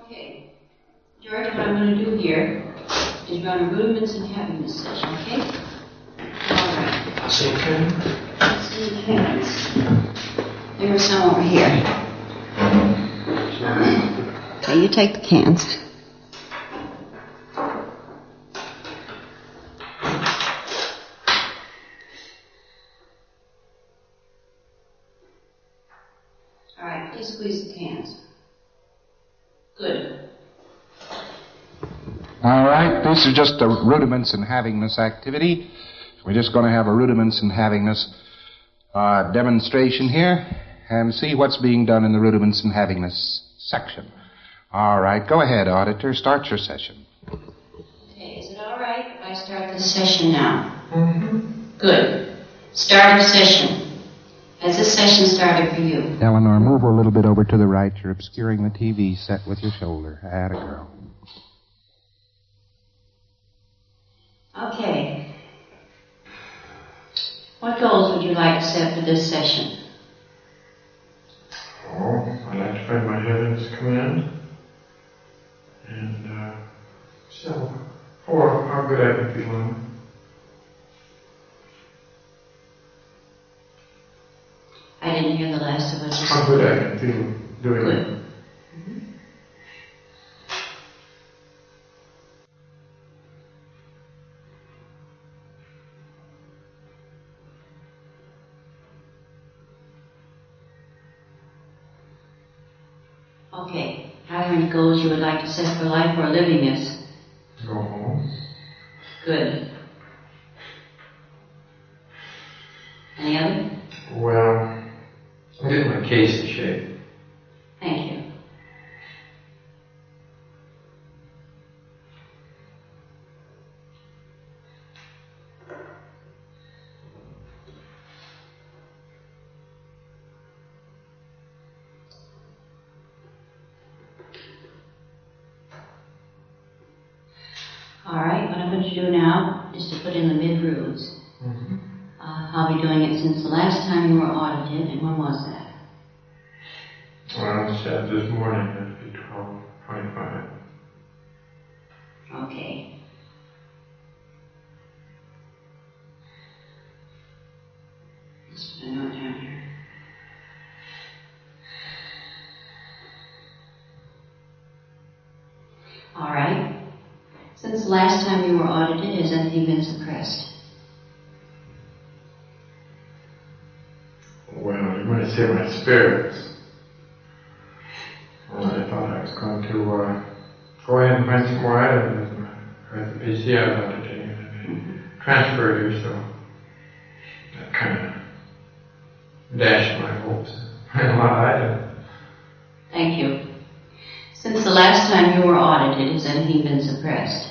Okay. George, what I'm going to do here is run a rudiments and happiness session, okay? All right. See can? See cans. There are some over here. Okay, you take the cans. All right, please squeeze the cans. Good. All right, this is just a rudiments in havingness activity. We're just going to have a rudiments in havingness demonstration here and see what's being done in the rudiments in havingness section. All right, go ahead, auditor. Start your session. Okay, is it all right if I start the session now? Mm-hmm. Good. Start of session. Has this session started for you? Eleanor, move a little bit over to the right. You're obscuring the TV set with your shoulder. Atta girl. Okay. What goals would you like to set for this session? Oh, I'd like to find my heaven's command. And, or how good I've been feeling. I didn't hear the last of what you How said. good I can feel doing Good. it. Okay. Are there any goals you would like to set for life or living this? Go home. Good. Any other? Well, I'm getting my case in shape. Thank you. All right, what I'm going to do now is to put in the mid-roots. Mm-hmm. I'll be doing it since the last time you were audited, and when was that? Well, it said this morning at 12:25. Okay. Just put a note down here. All right. Since the last time you were audited, has anything been suppressed? Well, you're going to say my spirits. Well, I thought I was going to go ahead and find some more items at the PC I was auditing and transfer here, so that kind of dashed my hopes. I had a lot of items. Thank you. Since the last time you were audited, has anything been suppressed?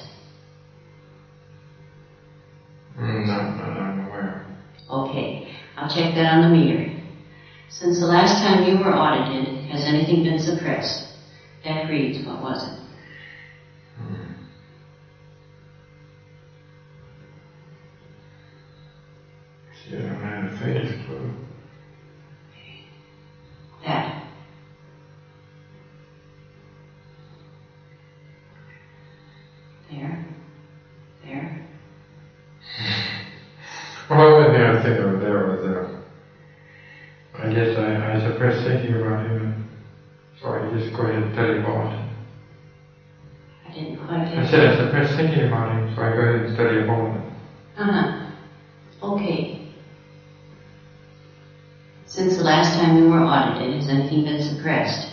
Not I'm aware. Okay. I'll check that on the meter. Since the last time you were audited, has anything been suppressed? That reads, what was it? See, I don't have the faintest clue. That. There. There. Well, the only thing I think of there was, I guess I suppressed thinking about him, and so I just go ahead and tell you about it. I didn't quite get I said I suppressed thinking about him, so I go ahead and study about it. Uh-huh. Okay. Since the last time you were audited, has anything been suppressed?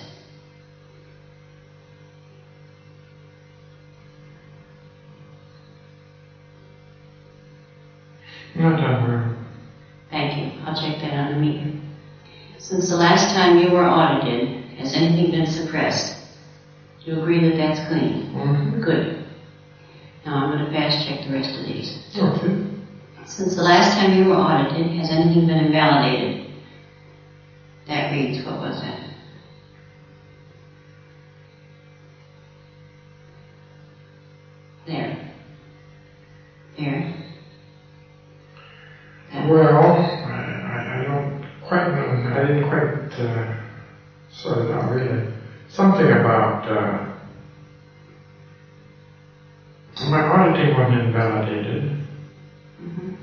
Not aware. Thank you. I'll check that on the meter. Since the last time you were audited, has anything been suppressed? Do you agree that that's clean? Mm-hmm. Good. Now I'm going to fast check the rest of these. Okay. Since the last time you were audited, has anything been invalidated? That reads, what was that? There. There. That. Well, I don't quite know. I didn't quite sort it out really. Something about auditing wasn't invalidated. Mm-hmm.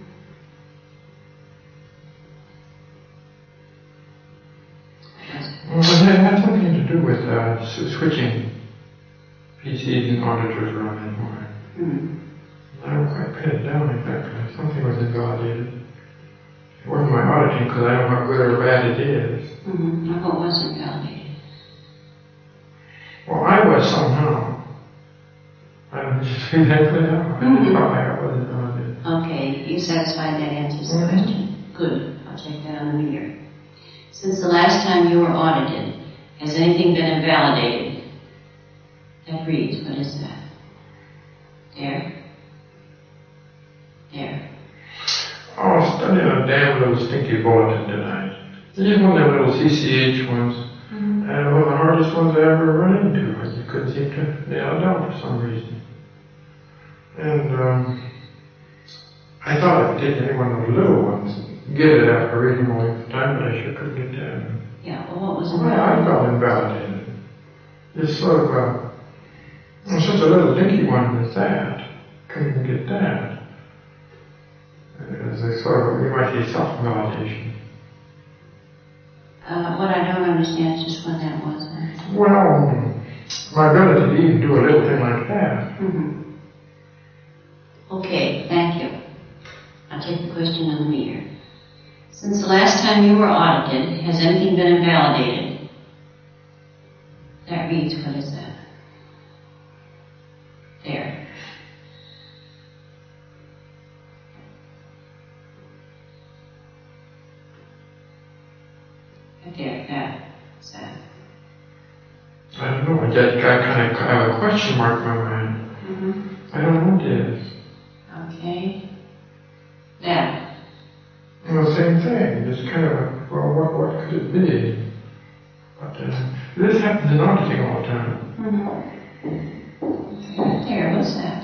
Well, it had something to do with switching PCs and auditors around anymore. Mm-hmm. I don't quite pin it down exactly. Something was invalidated. It wasn't my auditing because I know how good or bad it is. Mm-hmm. Now, what was invalidated? Well, I was somehow. I don't know exactly how. I Mm-hmm. felt like I wasn't invalidated. Okay, you satisfied that answers the Mhm. question. Good. I'll check that on the meter. Since the last time you were audited, has anything been invalidated? That reads, what is that? There. There. Oh, I was studying a damn little stinky bulletin tonight. Just one of them little CCH ones. Mm-hmm. And one of the hardest ones I ever run into. I just couldn't seem to nail it down for some reason. And I thought I'd take any one of the little ones and get it after a reasonable length of time, but I sure couldn't get that. Yeah, well, what was Well, I invalidated? felt invalidated. Just sort of, such a little dinky one as that. Couldn't even get that. As a sort of, you might say, self-validation. What I don't understand is just what that was. Well, my ability to even do a little thing like that. Mm-hmm. Okay, thank you. I'll take the question on the meter. Since the last time you were audited, has anything been invalidated? That reads, what is that? There. There, that. What's that? I don't know. I kind of have a question mark in my mind. Mm-hmm. I don't know what it is. Okay. That. Well, same thing. Just kind of, well, what could it be? But this happens in auditing all the time. Mm-hmm. There, what's that?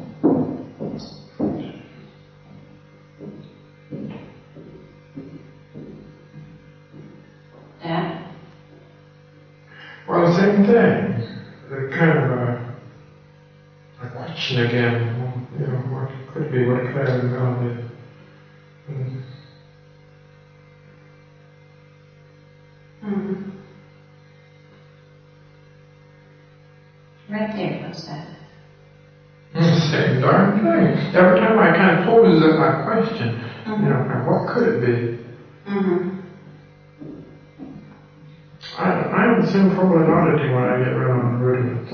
That. Well, the same thing. The kind of a question again. You know, what could it be? What could I have invalidated? Mm-hmm. Right there, what's that? Same darn thing. Every time I kind of pose a question, Mm-hmm. you know, what could it be? Mm-hmm. I have the same trouble in auditing when I get rid on rudiments.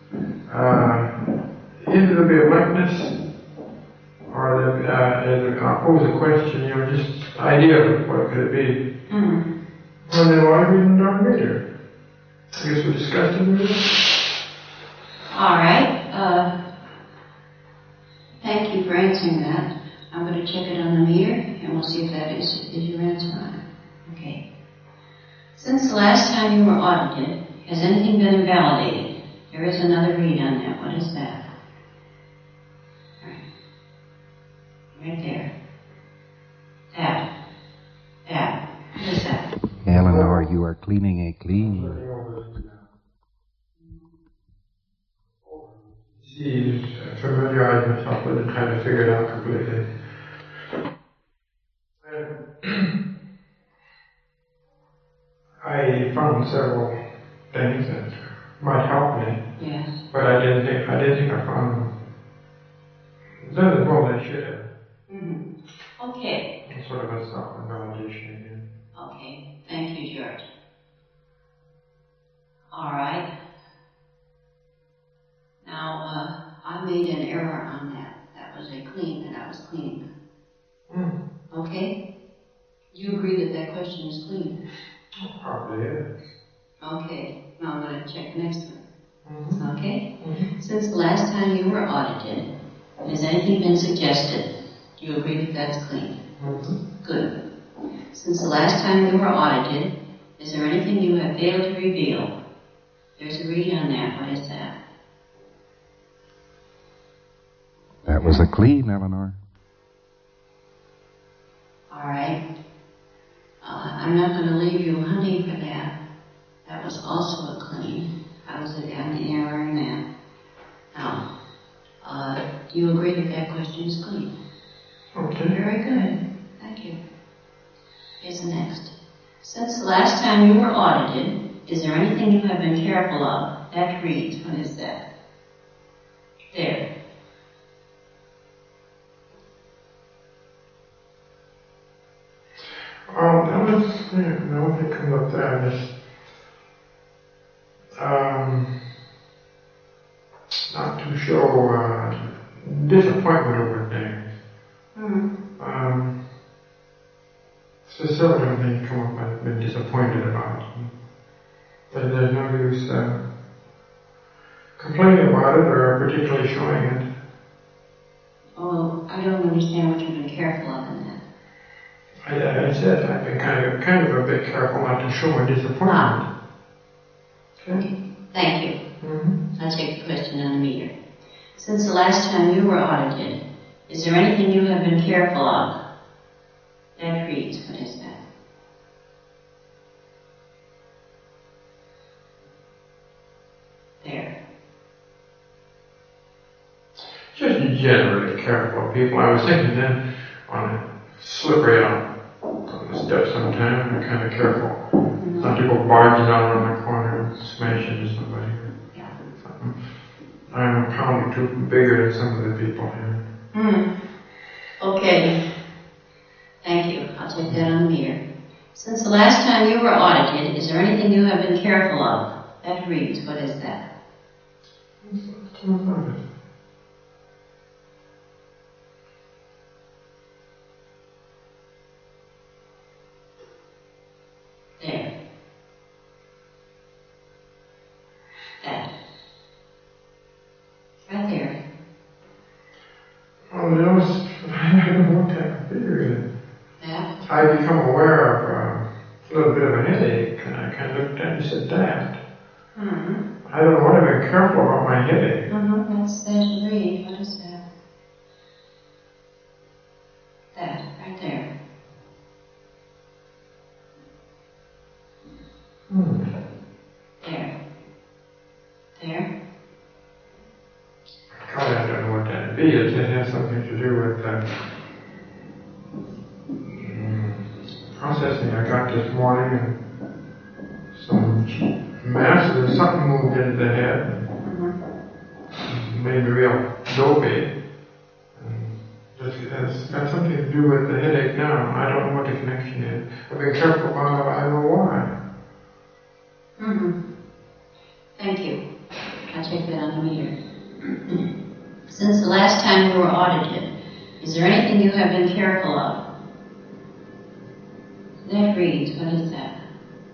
Either there'll be a blankness, or I'll pose a question, you know, just idea of what could it be. Mm-hmm. And then why are we in the darn meter? I guess we discussed it already. All right. Thank you for answering that. I'm going to check it on the meter, and we'll see if that is your answer on it. Okay. Since the last time you were audited, has anything been invalidated? There is another read on that. What is that? All right. Right there. That. What is that? Eleanor, you are cleaning a clean. See, familiarize myself with it, trying to figure it out completely. I found several things that might help me, Yes. but I didn't think I found them. Done as well as I should have. Mm-hmm. Okay. It's sort of a self-validation again. Okay. Thank you, George. All right. Now, I made an error on that. That was a clean that I was cleaning. Okay? Do you agree that that question is clean? Probably is. Okay. Now I'm going to check the next one. Mm-hmm. Okay? Mm-hmm. Since the last time you were audited, has anything been suggested? Do you agree that that's clean? Mm-hmm. Good. Since the last time you were audited, is there anything you have failed to reveal? There's a read on that. What is that? That was a clean, Eleanor. All right. I'm not going to leave you hunting for that. That was also a clean. I was an error in that. Now, Do you agree that that question is clean? Okay. Very good. Thank you. Here's the next. Since the last time you were audited, is there anything you have been careful of? That reads, what is that? There. That was, no, it comes up there. Just, not to show disappointment over things. Mm-hmm. So several things come up I've been disappointed about. But there's no use complaining about it or particularly showing it. Oh, I don't understand what you've been careful of in that. I said I've been kind of a bit careful not to show my disappointment. Ah. Okay. Thank you. Mm-hmm. I'll take the question on the meter. Since the last time you were audited, is there anything you have been careful of? That reads, what is that? There. Just generally careful of people. I was thinking then on a slippery on the steps sometime, I'm kind of careful. Mm-hmm. Not to go barging out around the corner and smash into somebody. Yeah. I'm a pound or two bigger than some of the people here. Okay. Thank you. I'll take that on the meter. Since the last time you were audited, is there anything you have been careful of? That reads, what is that? What's about it? There. That. Right there. Oh, those, I don't know what that figure is. That. I become aware of a little bit of a headache, and I kind of looked at it and said, that. Mm-hmm. I don't know what I've been careful about my headache. Mm-hmm. That's read. What is that? That. Right there. There. There. God, I don't know what that'd be. It has something to do with processing I got this morning, and some massive something moved into the head. Mm-hmm. Made me real dopey. It's got something to do with the headache now. I don't know what the connection is. I've been careful about it. I don't know why. Mm-hmm. Thank you. I'll take that on the meter. Since the last time you were audited, is there anything you have been careful of? That reads, what is that?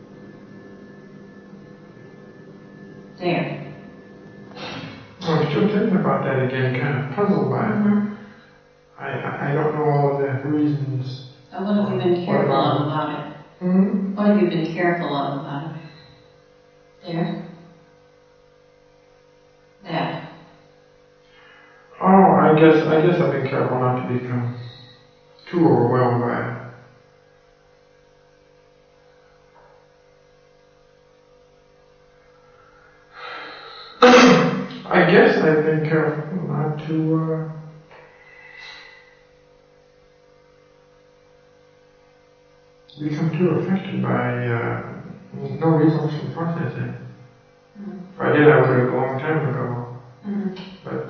There. I'm still thinking about that again, kind of puzzled by it. Mm-hmm. I don't know all the reasons. So what have you been careful of about it? Hmm? What have you been careful of about it? There. That. Oh, I guess I've been careful not to become too overwhelmed by it. I guess I've been careful not to become too affected by no results from processing. Mm-hmm. If I did, I would have a long time ago. Mm-hmm. But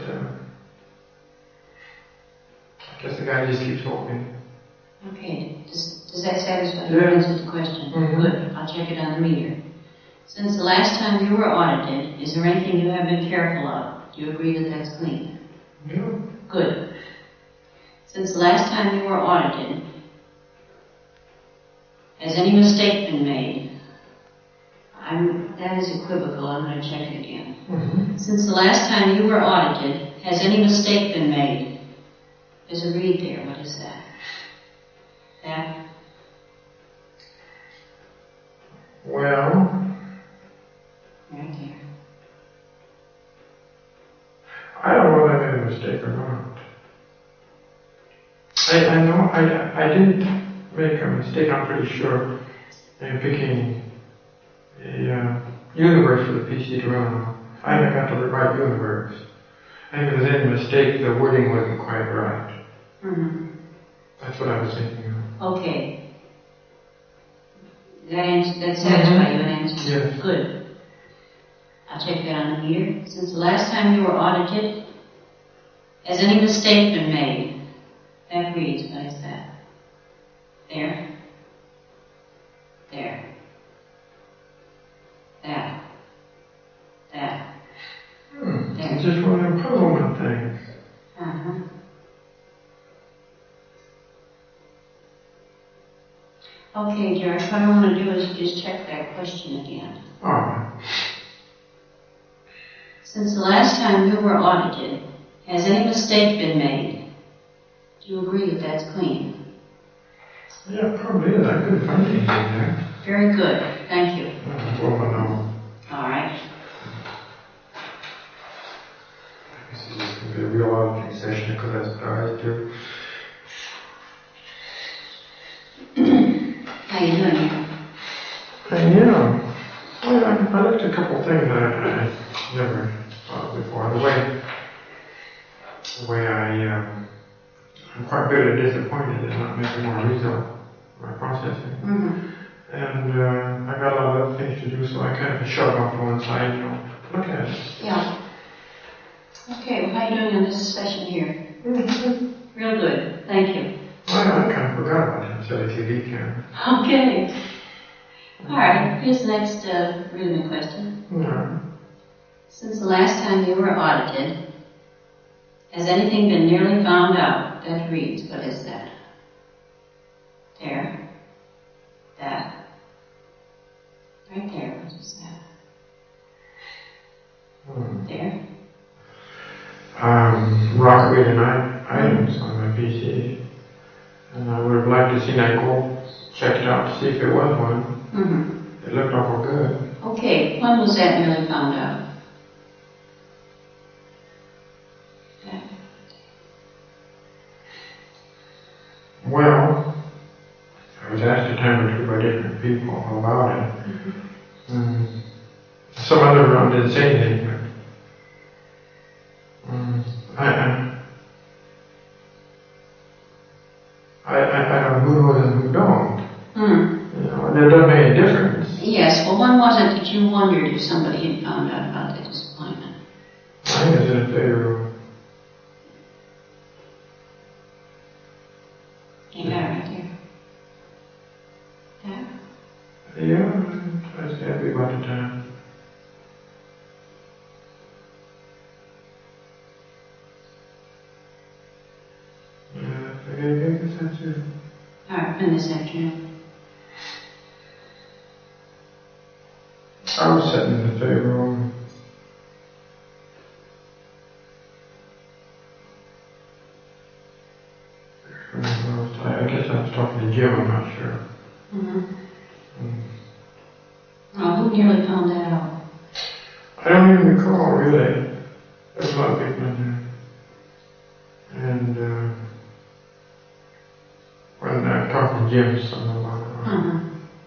I guess the guy just keeps hoping. Okay. Does that satisfy Yeah. you? Answer the question? Mm-hmm. Good. I'll check it on the meter. Since the last time you were audited, is there anything you have been careful of? Do you agree that that's clean? Yeah. Good. Since the last time you were audited, has any mistake been made? That is equivocal. I'm going to check it again. Mm-hmm. Since the last time you were audited, has any mistake been made? There's a read there. What is that? That? Well, Right there. I don't know whether I made a mistake or not. I know I didn't make a mistake, I'm pretty sure, in picking a universe for the PC to run on. I got the right universe. I think if there's any mistake, the wording wasn't quite right. Mm-hmm. That's what I was thinking of. Okay. That satisfy you an answer? Yes. Good. I'll check that on the meter. Since the last time you were audited, has any mistake been made? That reads, what is that? There. There. That. That. There. It's just one of the puzzlement things. Uh-huh. Okay, George, what I want to do is just check that question again. All right. Since the last time you were audited, has any mistake been made? Do you agree that that's clean? Yeah, probably is. I couldn't find anything there. Very good. Thank you. Well, no. All right. This is just going to be a real auditing session because that's what I do. How you doing? Yeah. Well, I looked at a couple of things that I never thought of before. The way I'm quite bitter and disappointed in not making more result my processing. Mm-hmm. And I got a lot of other things to do, so I kind of shoved off to one side, look at it. Yeah. Okay, well, how you doing on this session here? Mm-hmm. Real good. Thank you. I kind of forgot about that silly TV camera. Okay. All right, here's the next rhythmic question. Yeah. Since the last time you were audited, has anything been nearly found out? That reads, what is that? There. That. Right there, what is that? There. Rocket tonight items on my PC. And I would have liked to see that go check it out to see if it was one. Mm-hmm. It looked awful good. Okay, when was that nearly found out? Okay. Well, I was asked a time or two by different people about it. Mm-hmm. Some other one didn't say anything, but I don't know who knows and who don't. And it doesn't make any difference. Yes, well, when was it that you wondered if somebody had found out about the disappointment? I think it's in a favor. You got it right there. Yeah. Yeah, I was happy about the time. I guess that's it. All right, when this afternoon. I was sitting in the favor room. I guess I was talking to Jim, I'm not sure. Who nearly found that out? I don't even recall, really. There's a lot of people in there. And when I talked to Jim, something about it.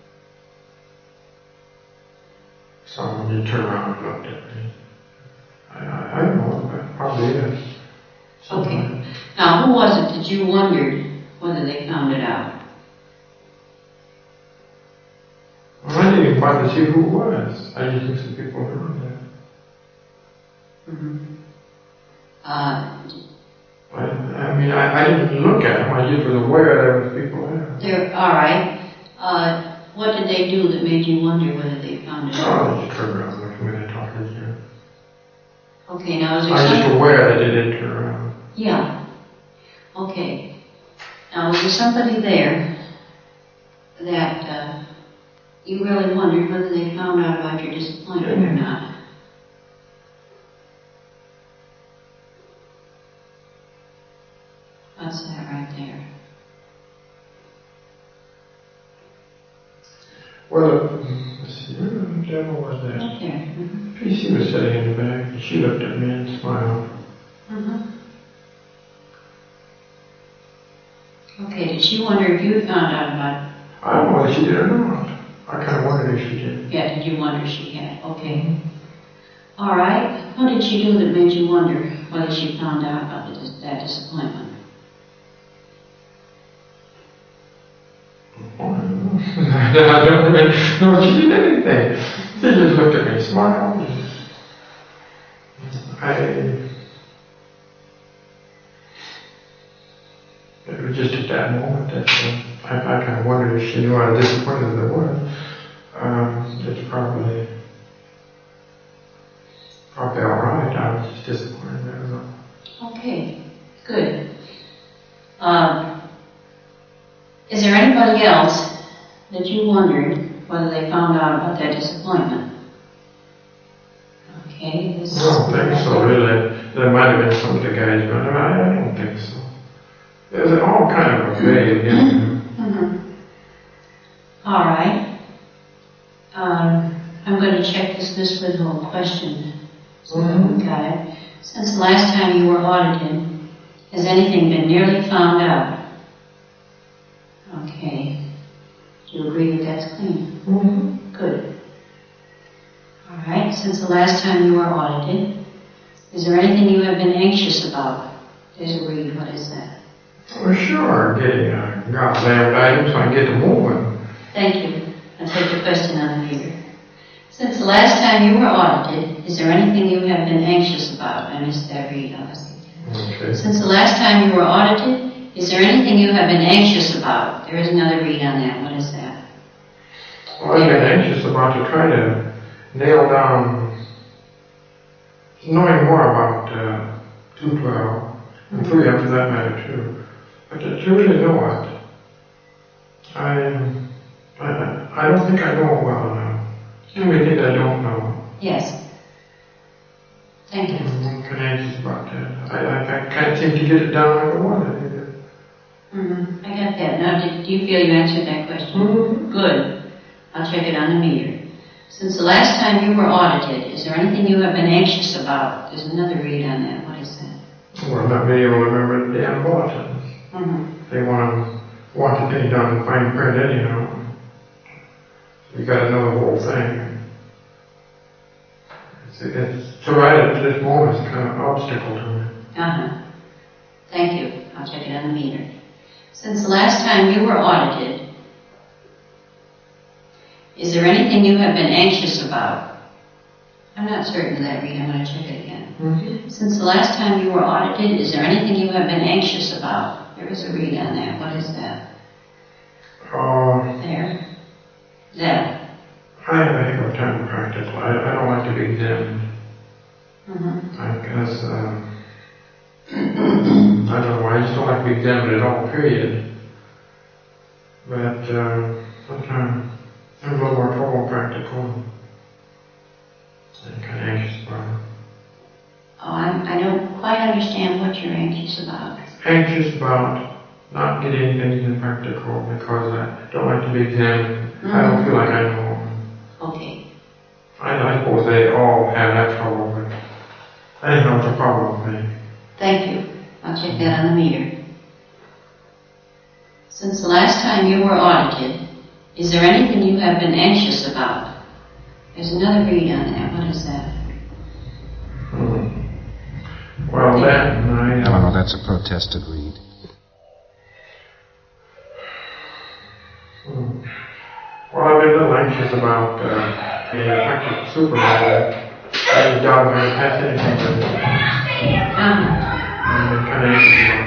Someone did turn around and looked at me. I don't know, but probably is. Okay. Now, who was it that you wondered whether they found it out? Well, I didn't even bother to see who it was. I just looked at people around there. I mean, I didn't look at them. I just was aware there was people there. All right. What did they do that made you wonder whether they found it out? Oh, they just turned around and looked at me and I talked to Jim. Okay, now is there I was just something? aware that they did turn around. Yeah. Okay. Now, was there somebody there that you really wondered whether they found out about your disappointment or not? What's that right there? Well, let's see, what the devil was that? Right there. PC was sitting in the back, and she looked at me and smiled. Okay, did she wonder if you found out about it? I don't know whether she did or not. I kind of wondered if she did. Yeah, did you wonder if she had? Okay. All right. What did she do that made you wonder whether she found out about that disappointment? I don't really know if she did anything. She just looked at me, smiled. It was just at that moment that I kind of wondered if she knew how disappointed I was. It's probably all right. I was just disappointed. That was all. Okay, good. Is there anybody else that you wondered whether they found out about that disappointment? Okay, I don't think so, really. There might have been some of the guys, but I don't think so. There's all kind of a vague, you know. Mm-hmm. All right. I'm going to check this Miss Woodhull question. Got it. Since the last time you were audited, has anything been nearly found out? Okay. Do you agree that that's clean? Mm-hmm. Good. All right. Since the last time you were audited, is there anything you have been anxious about? There's a read. What is that? Well, sure. Getting goddamn items so I can get to moving. Thank you. I'll take the question on the meter. Since the last time you were audited, is there anything you have been anxious about? I missed that read. Okay. Since the last time you were audited, is there anything you have been anxious about? There is another read on that. What is that? Well, I've been anxious about to try to nail down knowing more about 212 and 3 up to that matter too. But to really know it, I don't think I know it well enough. Too many things I don't know. Yes. Thank you. I'm kind of anxious about that. I can't seem to get it down like I wanted either. I got that. Now, do you feel you answered that question? Good. I'll check it on the meter. Since the last time you were audited, is there anything you have been anxious about? There's another read on that. What is that? Well, not being able to remember the damn bulletins. They want the thing done in fine print anyhow. You got to know the whole thing. To write it at this moment is kind of an obstacle to me. Thank you. I'll check it on the meter. Since the last time you were audited, is there anything you have been anxious about? I'm not certain of that read. I'm going to check it again. Since the last time you were audited, is there anything you have been anxious about? There is a read on that. What is that? There. That. I have a heck of a time practical. I don't like to be examined. I guess, I don't know, I just don't like to be examined at all, period. But sometimes I'm a little more formal practical. I'm kind of anxious about it. I don't quite understand what you're anxious about. Anxious about not getting things in practical because I don't like to be examined. I don't feel like I know. Okay. I suppose they all have that trouble, but I didn't know it's a problem with me. Thank you. I'll check that on the meter. Since the last time you were audited, is there anything you have been anxious about? There's another read on that. What is that? Well, that night... No, that's a protested read. Well, I've been a little anxious about being effective supervisor. I doubt I'm going to pass anything with it. I'm kind of anxious about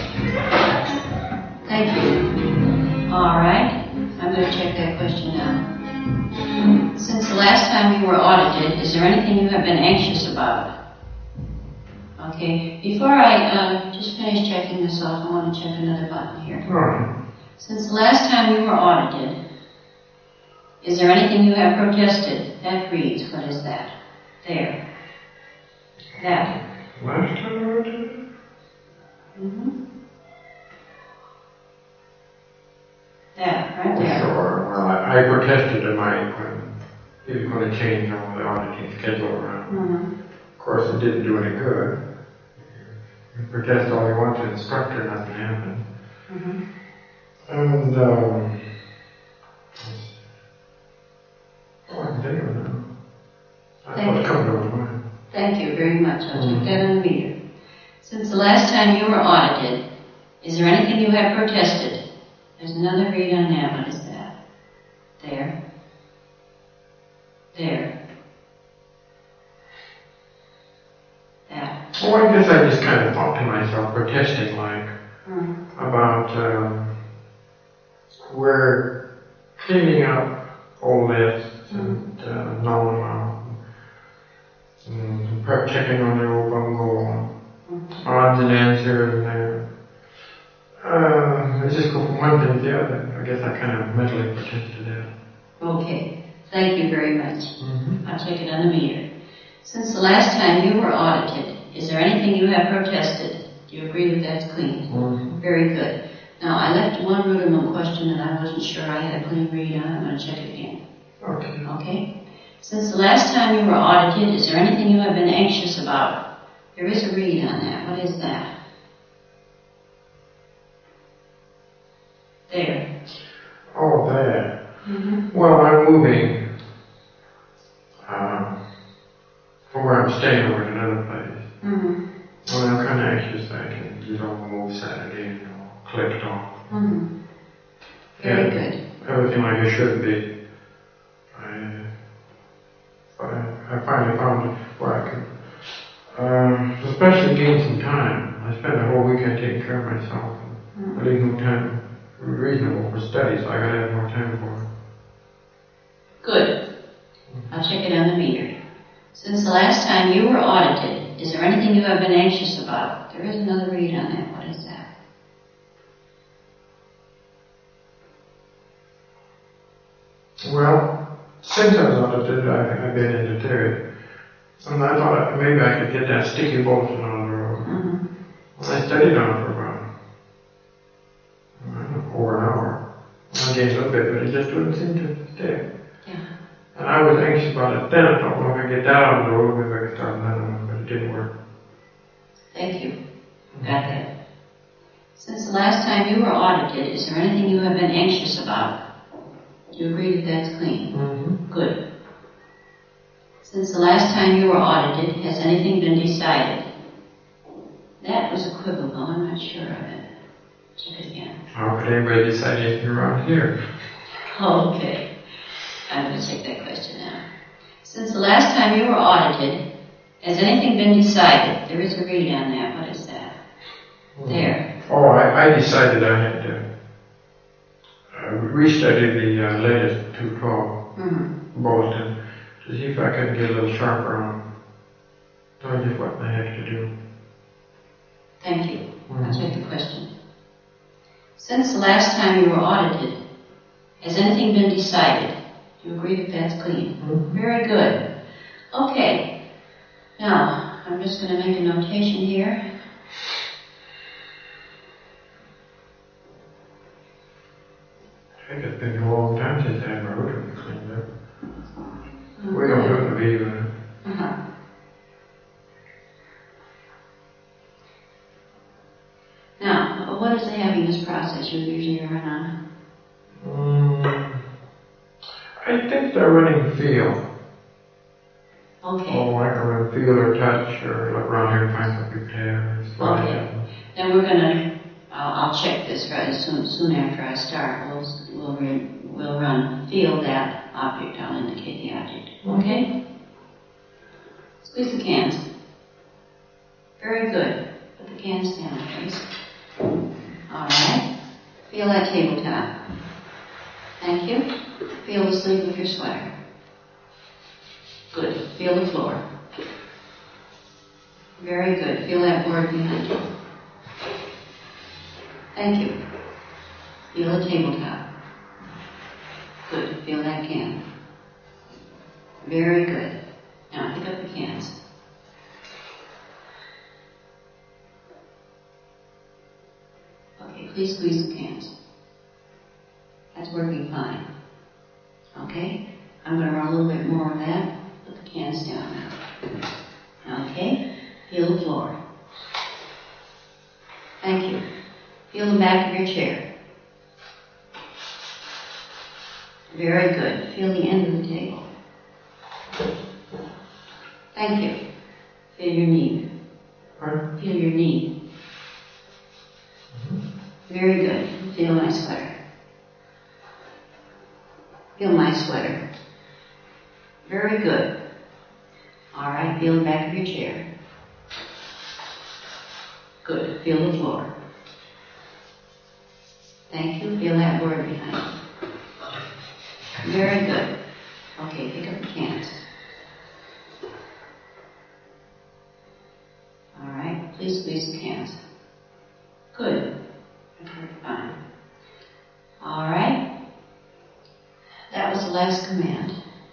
that. Thank you. All right. I'm going to check that question now. Since the last time you were audited, is there anything you have been anxious about? Okay. Before I just finish checking this off, I want to check another button here. All right. Since the last time you were audited, is there anything you have protested? That reads, what is that? There. That. Last time I went to it? That, right there. Sure. Well, I protested to Mike when he was going to change all the auditing schedule around. Of course, it didn't do any good. You protest all you want to the instructor, nothing happened. And, I can think of it now. That's what's coming to my mind. Thank you very much. I'll check that on the meter. Since the last time you were audited, is there anything you have protested? There's another read on that. What is that? There. There. That. Oh, I guess I just kind of thought to myself, protesting like, about we're cleaning up old lists and knowing and checking on the old bungo, odds and ends here and there. It's just go from one thing to the other. I guess I kind of mentally protested that. Okay. Thank you very much. I'll check it on the meter. Since the last time you were audited, is there anything you have protested? Do you agree that that's clean? Very good. Now, I left one Ruderman question that I wasn't sure I had a clean read on. I'm going to check it again. Okay. Okay? Since the last time you were audited, is there anything you have been anxious about? There is a read on that. What is that? There. Oh, there. Well, I'm moving from where I'm staying over to another place. Well, I'm kind of anxious that I can, move Saturday, clicked off. Very good. Everything like it should be. I finally found where I could, especially gain some time. I spent the whole weekend taking care of myself. I didn't have time reasonable for study, so I gotta have more time for it. Good. I'll check it on the meter. Since the last time you were audited, is there anything you have been anxious about? There is another read on that. What is that? Well, since I was audited, I've been in deteriorate. And I thought maybe I could get that sticky bulletin on the road. I studied on it for about over an hour. I gained a little bit, but it just wouldn't seem to stay. Yeah. And I was anxious about it then. I thought, well, if I get that on the road, maybe I could start another one, but it didn't work. Thank you. Got that. Since the last time you were audited, is there anything you have been anxious about? Do you agree that that's clean? Good. Since the last time you were audited, has anything been decided? That was equivocal. I'm not sure of it. Check it again. How could anybody decide anything around here? Okay. I'm going to check that question out. Since the last time you were audited, has anything been decided? There is a read on that. What is that? There. Oh, I decided I had to restudy the latest 212 bulletin to see if I could get a little sharper on just what the heck to do. Thank you. I'll check the question. Since the last time you were audited, has anything been decided? Do you agree that that's clean? Very good. Okay. Now, I'm just going to make a notation here. I think it's been a long time since I had my room cleaned up. We don't do it in the video. Now, what is the happiness process you usually run on? I think they're running feel. Okay. Oh, like I run feel or touch or look around here and find something there. Okay. Then we're gonna, I'll check this right soon after I start. We'll run feel that object. I'll indicate the object. Okay? Squeeze the cans. Very good. Put the cans down, please. Alright. Feel that tabletop. Thank you. Feel the sleeve of your sweater. Good. Feel the floor. Very good. Feel that board behind you. Thank you. Feel the tabletop. Good. Feel that can. Very good. Now pick up the cans. Okay, please squeeze the cans. That's working fine. Okay? I'm going to run a little bit more of that. Put the cans down now. Okay? Feel the floor. Thank you. Feel the back of your chair. Very good. Feel the end of the table. Thank you. Feel your knee. Pardon? Feel your knee. Very good. Feel my sweater. Feel my sweater. Very good. All right, feel the back of your chair. Good. Feel the floor. Thank you. Feel that board behind you. Very good. Okay, pick up the cans. All right, please squeeze the cans. Good. Fine. All right. That was the last command.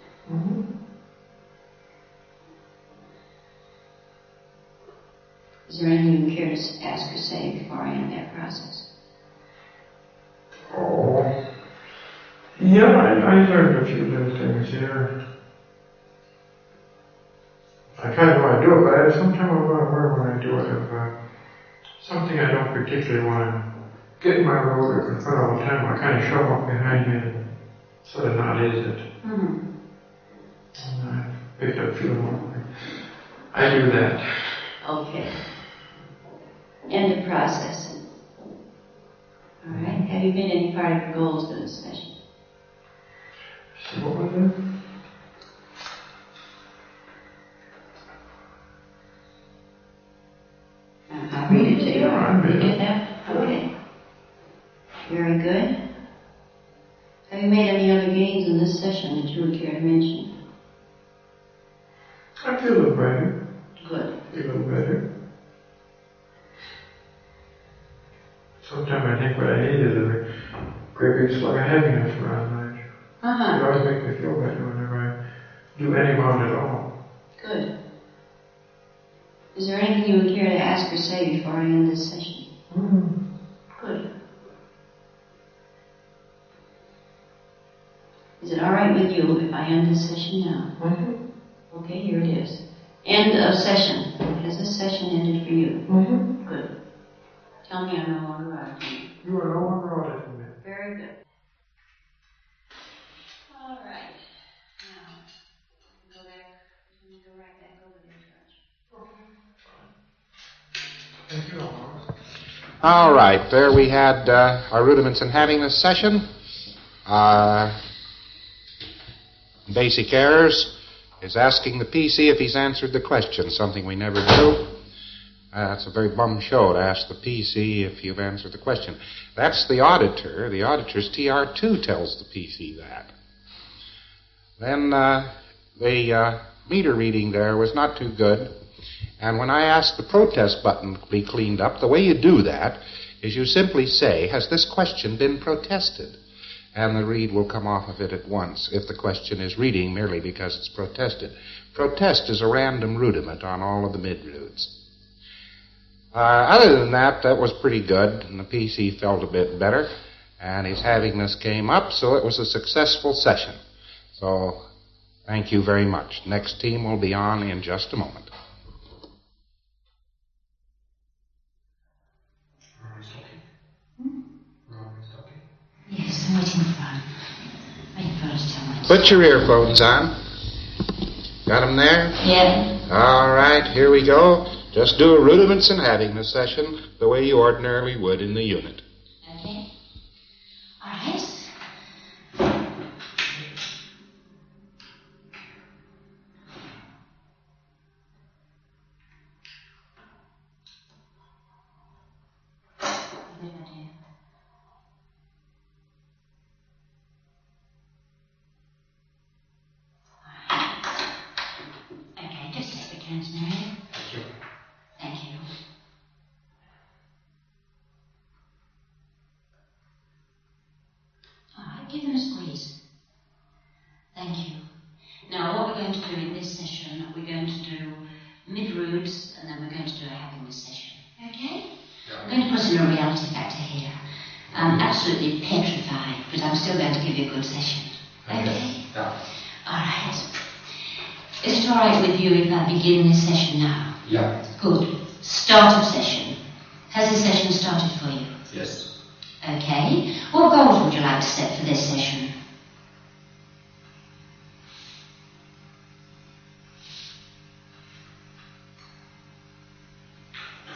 Is there anything you care to ask or say before I end that process? Oh. Yeah, I learned a few little things here. I kind of want to do it, but sometimes I want to learn when I do it. If something I don't particularly want to get in my road in front all the time, I kind of shove up behind me and sort of not is it. And I picked up a few more. I do that. Okay. End of process. All right. Have you made any part of your goals for this session? So what was it? I'll read it to you. Yeah, I You made get it. that? Okay. Very good. Have you made any other gains in this session that you would care to mention? I feel a little better. Good. A little better. Sometimes I think what I need is a great big slug of happiness around my life. It always makes me feel better whenever I do any amount at all. Good. Is there anything you would care to ask or say before I end this session? Good. Is it all right with you if I end this session now? Okay, here it is. End of session. Has this session ended for you? Good. Tell me I'm no longer auditing. You are no longer auditing me. Very good. All right. Now, we can go right back over there, George. Thank you, Alma. All right, there we had our rudiments in having this session. Basic errors is asking the PC if he's answered the question, something we never do. That's a very bum show to ask the PC if you've answered the question. That's the auditor. The auditor's TR2 tells the PC that. Then the meter reading there was not too good. And when I asked the protest button to be cleaned up, the way you do that is you simply say, has this question been protested? And the read will come off of it at once if the question is reading merely because it's protested. Protest is a random rudiment on all of the mid-rudes. Other than that, that was pretty good, and the PC felt a bit better, and his havingness came up, so it was a successful session. So, thank you very much. Next team will be on in just a moment. Yes, I'm waiting for him. Waiting for us to tell me. Put your earphones on. Got them there? Yeah. All right, here we go. Just do a rudiments in havingness session the way you ordinarily would in the unit. Okay. All right. Okay, just take the cans, Mary. Thank you. All right, give them a squeeze. Thank you. Now, what we're going to do in this session, we're going to do mid-roots, and then we're going to do a happiness session. Okay? I'm going to put in a reality factor here. I'm absolutely petrified, but I'm still going to give you a good session. Okay? Yeah. All right. Is it all right with you if I begin this session now? Yeah. Good. Start of session. Has the session started for you? Yes. Okay. What goals would you like to set for this session?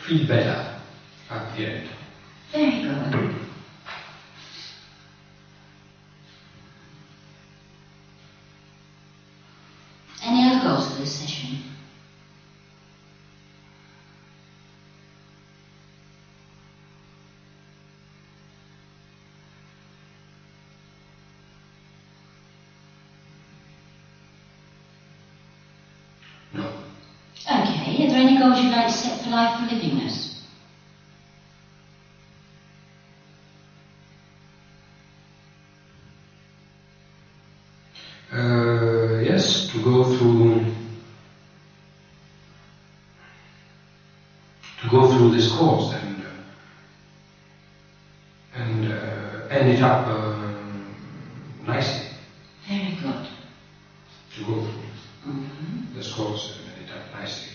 feel better at the end. Very good. Any other goals for this session? No. Okay, are there any goals you'd like to set for life or livingness? Yes, to go through this course and end it up nicely. Very good. To go through this course and end it up nicely.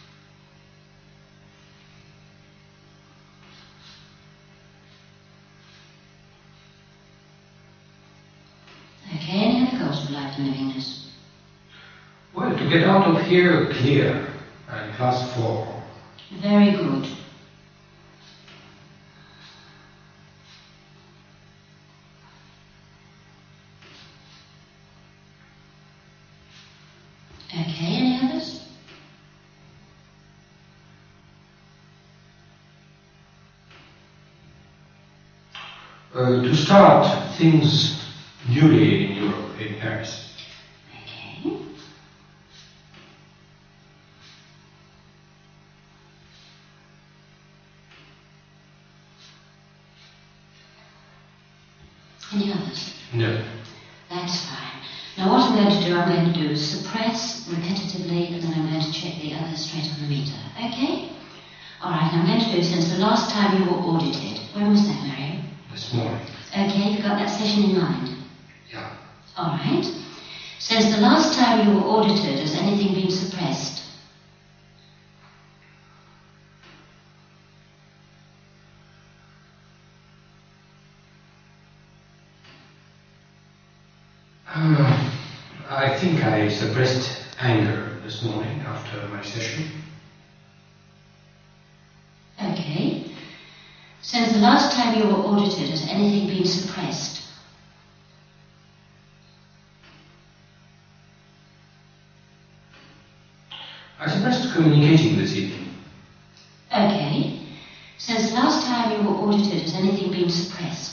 Okay, any other goals for life and livingness? Well, to get out of here clear and class 4. Very good. Okay, any others? To start things newly in Europe, in Paris. Okay. Any others? No. That's fine. Now what I'm going to do is suppress repetitively, and then I'm going to check the others straight on the meter. Okay? Alright, I'm going to do it since the last time you were audited. When was that, Mario? This morning. Okay, you've got that session in mind? Yeah. Alright. Since the last time you were audited, has anything been suppressed? I think I suppressed anger this morning after my session. Okay. Since the last time you were audited, has anything been suppressed? I suppressed communicating this evening. Okay. Since the last time you were audited, has anything been suppressed?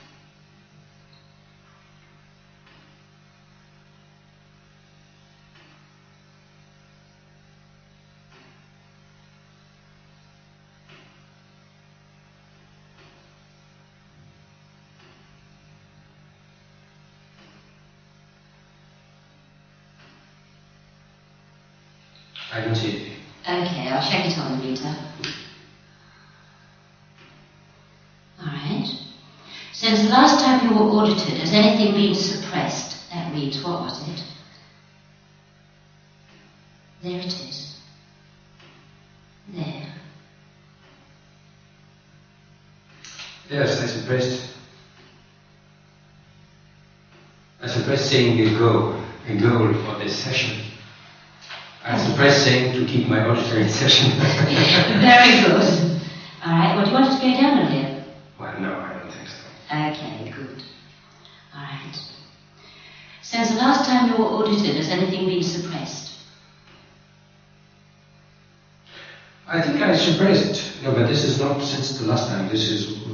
I don't see anything. Okay, I'll check it on the meter. Alright. Since the last time you were audited, has anything been suppressed? That reads, what was it? There it is. There. Yes, I suppressed saying a goal for this session. I suppressed saying to keep my auditory session. Very good. Alright, well, do you want us to go down a little? Well, no, I don't think so. Okay, good. Alright. Since the last time you were audited, has anything been suppressed? I think I suppressed. No, but this is not since the last time. This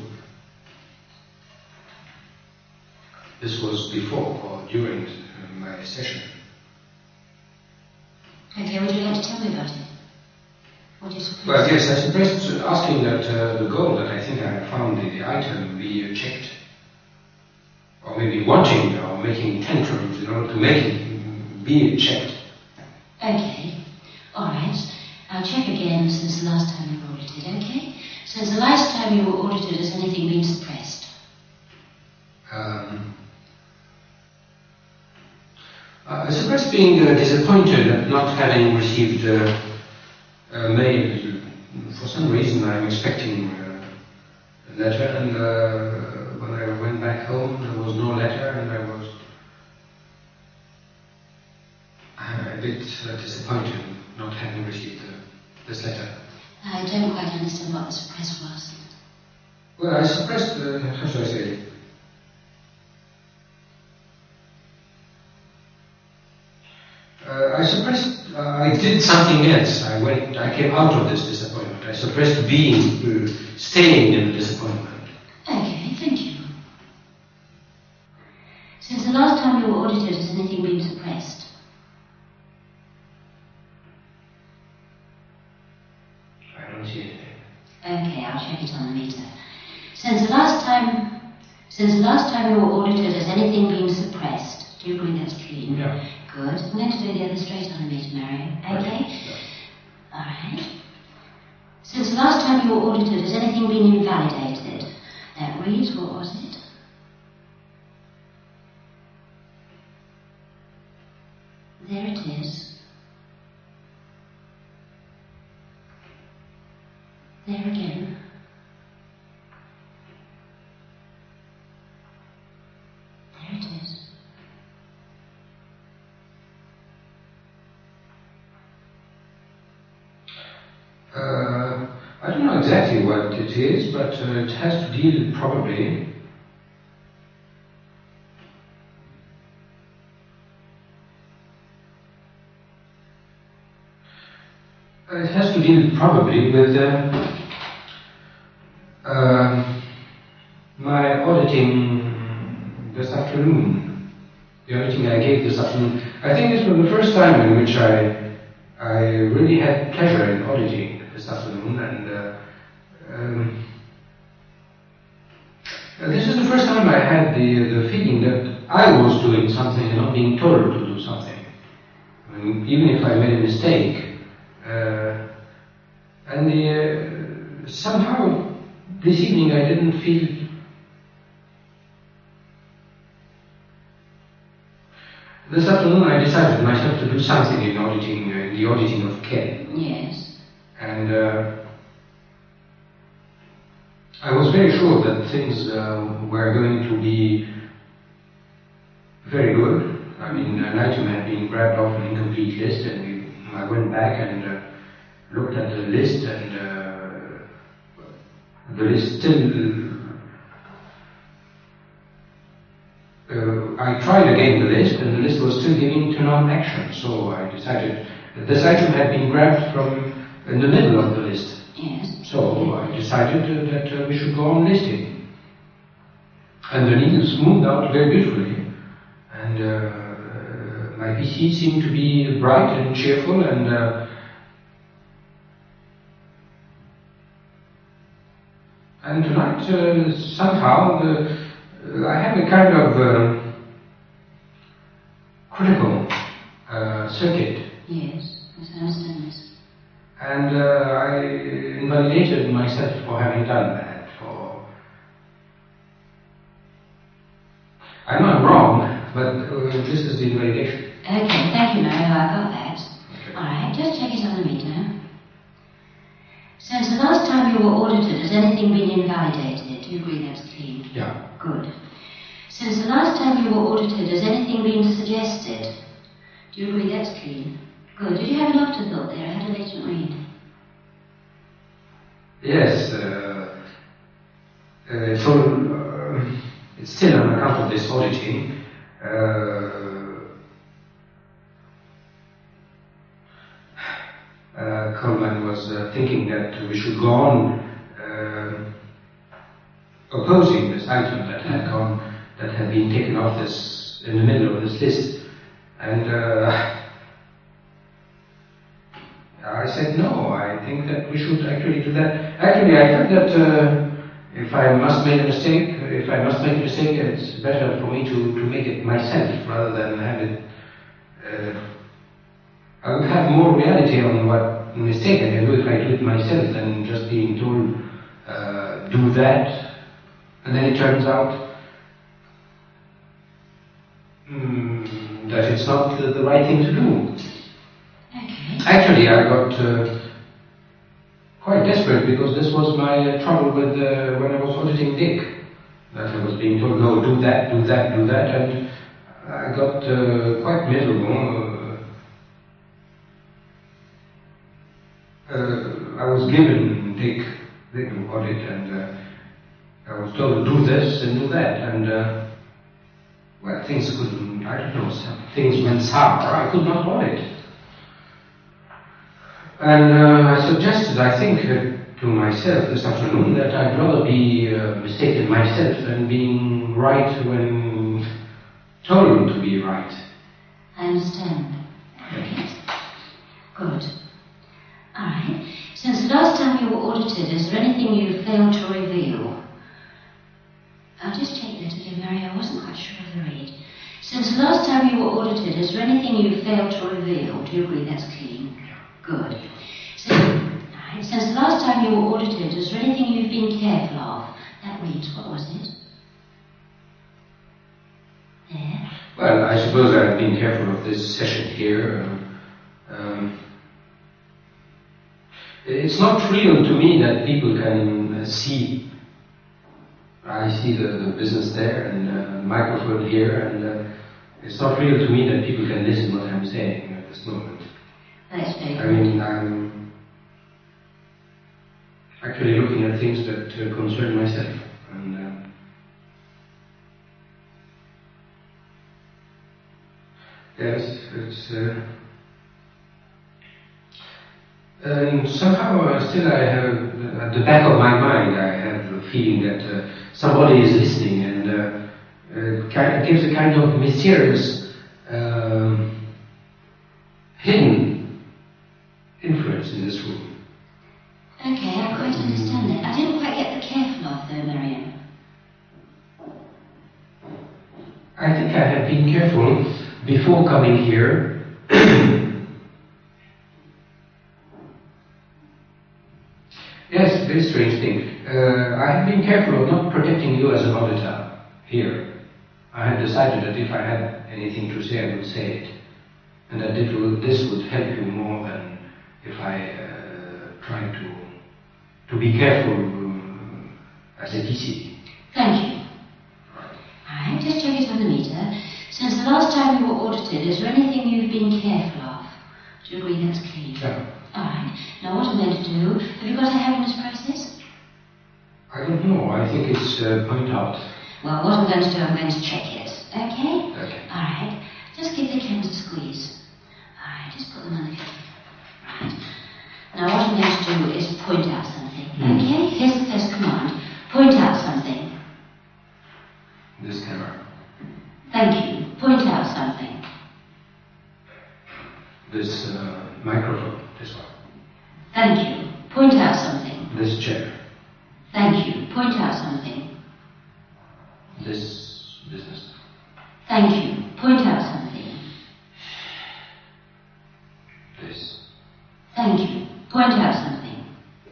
was before or during my session. Okay, would you like to tell me about it? What is it? Well, yes, I suppressed asking that the goal that I think I found in the item be checked. Or maybe wanting or making tantrums in order to make it be checked. Okay. Alright. I'll check again since the last time you were audited, okay? Since the last time you were audited, has anything been suppressed? I suppressed being disappointed at not having received a mail. For some reason I'm expecting a letter, and when I went back home there was no letter, and I was a bit disappointed not having received this letter. I don't quite understand what the suppress was. Well, I suppressed, how should I say it? I did something else. I came out of this disappointment. I suppressed staying in the disappointment. Okay, thank you. Since the last time you were audited, has anything been suppressed? I don't see anything. Okay, I'll check it on the meter. Since the last time you were audited, has anything been suppressed? Do you agree that's clean? Yeah. Good. I'm going to do the other straight on the meter, Marion. Okay? Yeah. All right. Since the last time you were audited, has anything been invalidated? That reads, what was it? There it is. There again. There it is. I don't know exactly what it is, but it has to deal probably with my auditing this afternoon. The auditing I gave this afternoon. I think this was the first time in which I really had pleasure in auditing this afternoon, and this is the first time I had the feeling that I was doing something and not being told to do something. I mean, even if I made a mistake. Somehow this evening I didn't feel. This afternoon I decided myself to do something in auditing, the auditing of Ken. Yes. And I was very sure that things were going to be very good. I mean, an item had been grabbed off an incomplete list, and I went back and looked at the list, and the list still. I tried again the list, and the list was still giving to non-action. So I decided that this item had been grabbed from in the middle of the list. Yes. So I decided that we should go on listing. And the needles moved out very beautifully, and my PC seemed to be bright and cheerful, and tonight somehow I have a kind of critical circuit. Yes, I understand this. And I invalidated myself for having done that. I'm not wrong, but this is the invalidation. Okay, thank you, Mario. I got that. Okay. All right, just check it on the meter. Since the last time you were audited, has anything been invalidated? Do you agree that's clean? Yeah. Good. Since the last time you were audited, has anything been suggested? Do you agree that's clean? Good. Did you have an afterthought there? I had a latent read. Yes. It's still on account of this auditing. Coleman was thinking that we should go on opposing this item that had been taken off this in the middle of this list, and I said no. I think that we should actually do that. Actually, I thought that if I must make a mistake, it's better for me to make it myself rather than have it. I would have more reality on what mistake I can do if I do it myself than just being told do that, and then it turns out that it's not the right thing to do. Okay. Actually, I got quite desperate because this was my trouble with when I was auditing Dick. That I was being told, no, do that, and I got quite miserable. I was given big audit, and I was told to do this and do that, and well, things couldn't, I don't know, things went sour. I could not audit. And I suggested, I think, to myself this afternoon that I'd rather be mistaken myself than being right when told to be right. I understand. Right. Good. All right. Since the last time you were audited, is there anything you failed to reveal? I'll just check that again, Mary. I wasn't quite sure of the read. Since the last time you were audited, is there anything you failed to reveal? Do you agree that's clean? Good. Since the last time you were audited, is there anything you've been careful of? That reads, what was it? There. Well, I suppose I've been careful of this session here. It's not real to me that people can see. I see the business there and the microphone here, and it's not real to me that people can listen what I'm saying at this moment. That's very I mean, I'm actually looking at things that concern myself, and yes, it's and somehow still I have at the back of my mind I have the feeling that somebody is listening, and it gives a kind of mysterious hidden influence in this room. Okay, I quite understand that. I didn't quite get the careful of though, Marianne. I think I have been careful before coming here. Yes, very strange thing. I have been careful of not protecting you as an auditor here. I had decided that if I had anything to say, I would say it. And that this would help you more than if I tried to be careful as a DC. Thank you. Alright, just check it on the meter. Since the last time you were audited, is there anything you've been careful of? Do you agree that's clean? Yeah. Alright, now what I'm going to do, have you got a happiness process? I don't know, I think it's point out. Well, what I'm going to do, I'm going to check it. Okay? Okay. Alright, just give the cans a squeeze. Alright, just put them on the cup. Right. Now what I'm going to do is point out something. Okay? Here's the first command. Point out something. This camera. Thank you. Point out something. This microphone. This one. Thank you. Point out something. This chair. Thank you. Point out something. This business. Thank you. Point out something. This. Thank you. Point out something.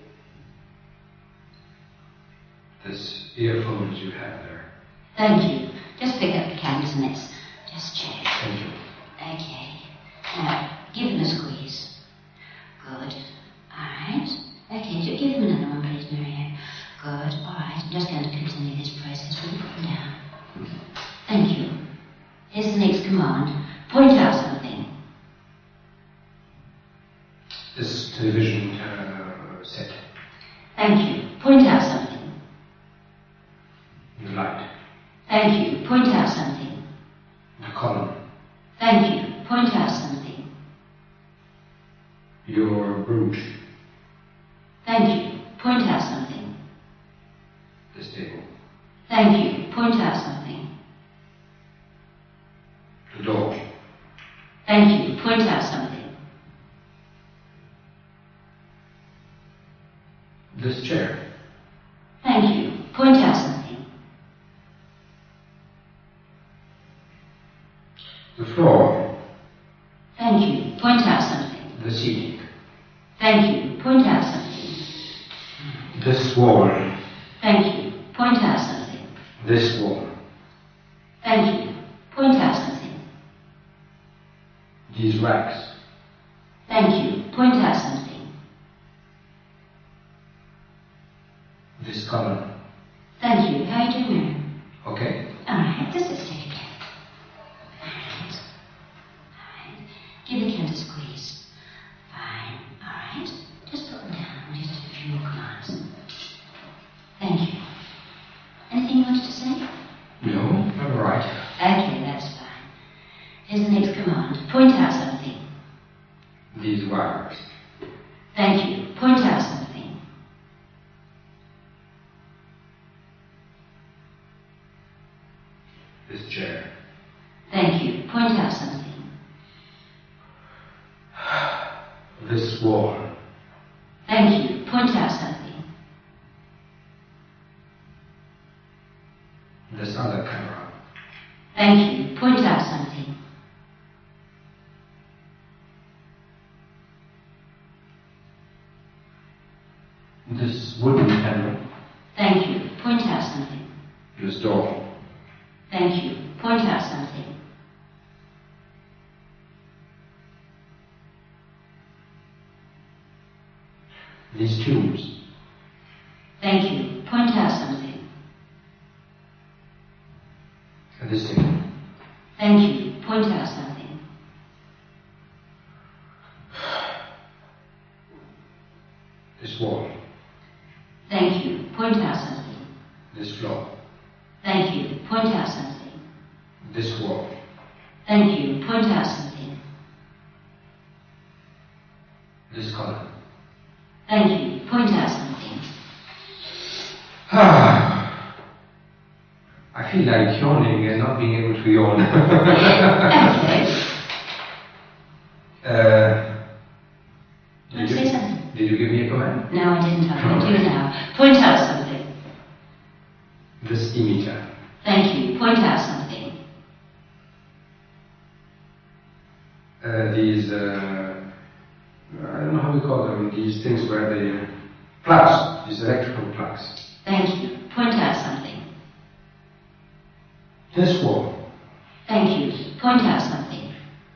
This earphones you have there. Thank you. Just pick up the cans and let's just check. Thank you. Okay. Now, give them a squeeze. Good. Alright. Okay, so give them another one, please, Marianne. Good. Alright, I'm just going to continue this process. Will you put them down? Thank you. Here's the next command. Point out something. This television set. Thank you. Point out something. The light. Thank you. Point out something. The column. Thank you. Point out something. Your brooch. Thank you. Point out something. This table. Thank you. Point out something. The door. Thank you. Point out something. This chair. Thank you. Point out something. The floor. Thank you. Point out something. The ceiling. Thank you. Point out something. This wall. Thank you. Point out something. This wall. Thank you. Point out something. These racks. Thank you. Point out something. This column. Thank you. How are you doing? Okay? Alright, just let's take it again. Alright. Alright. Give the can a squeeze. Fine. Alright. Just put them down. wires. Thank you. Point out something. This chair. Thank you. Point out something. This wall. Thank you. Point out something. This other camera. Thank you. Point out something. This wooden camera. Thank you. Point out something. This door. Thank you. Point out something. These tubes. Thank you. Point out something. And this thing. Thank you. Point out something. This wall. Thank you. Point out something. This floor. Thank you. Point out something. This wall. Thank you. Point out something. This color. Thank you. Point out something. I feel like yawning and not being able to yawn. Okay. Say something. Did you give me a command? No, I didn't. I'm going to do now. Point out something. This emitter. Thank you. Point out something. These, I don't know how we call them, these things where the plugs, these electrical plugs. Thank you. Point out something. This wall. Thank you. Point out something.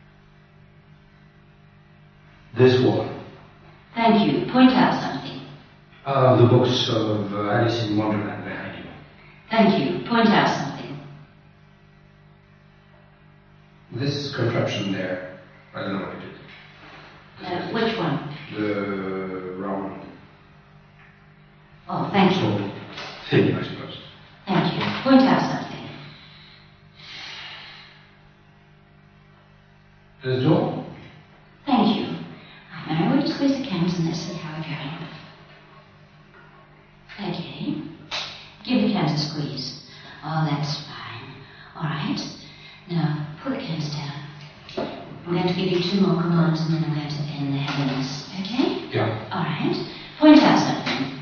This wall. Thank you. Point out something. The books of Alice in Wonderland behind you. Thank you. Point out something. This contraption there, I don't know what it is. Which one? The round. Oh, thank you. So thin, I suppose. Thank you. Point out something. This door? Thank you. Now we'll just squeeze the cans and let's see how we're going. Okay. Give the cans a squeeze. Oh, that's fine. All right. Now, put the cans down. I'm going to give you 2 more commands and then I'm going to end the heavens. Okay? Yeah. All right. Point out something.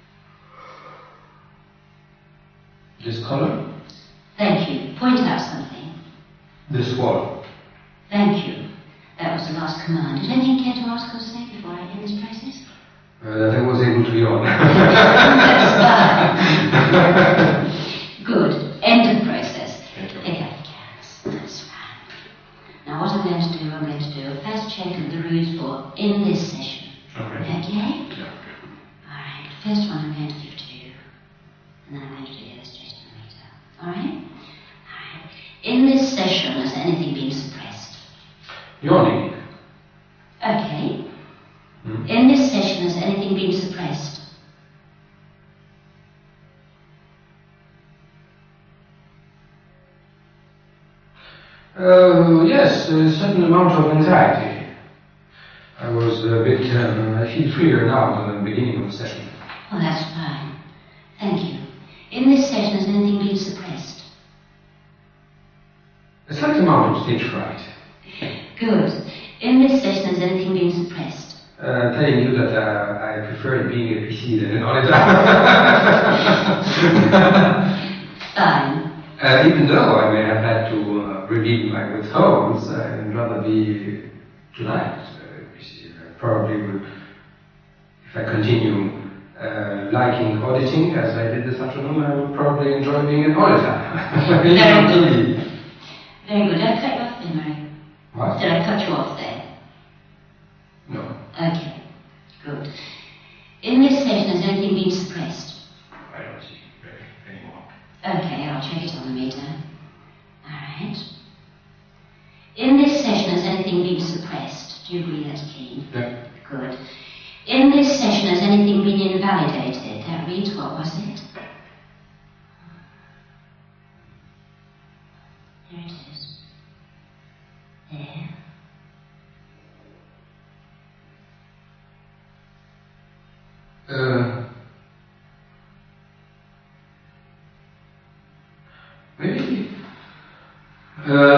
This color? Thank you. Point out something. This wall. Thank you. That was the last command. Did anything care to ask or say before I end this process? That I was able to yawn. That's fine. Good. End of process. Pick up the cans. That's fine. Now what I'm going to do a fast check of the rules for in this session. Okay. Okay? Yeah. Alright. First one I'm going to give to you. And then I'm going to do the illustration later. Alright? Alright. In this session, has anything been suppressed? Yawning. Okay. In this session, has anything been suppressed? Yes, a certain amount of anxiety. I was a bit, I feel freer now than at the beginning of the session. Oh, that's fine. Thank you. In this session, has anything been suppressed? A slight amount of stage fright. Good. In this session, has anything been suppressed? Telling you that I prefer being a PC than an auditor. Fine. Even though I may have had to relieve my withholds, I'd rather be tonight PC. I probably would, if I continue liking auditing as I did this afternoon, I would probably enjoy being an auditor. Very good. Very good. Did I cut you off there, Mary? What? Did I cut you off there? No. Okay. Good. In this session, has anything been suppressed? I don't see anymore. Okay, I'll check it on the meter. Alright. In this session, has anything been suppressed? Do you agree that's keen? Yeah. Good. In this session, has anything been invalidated? That reads, what was it? There it is. There.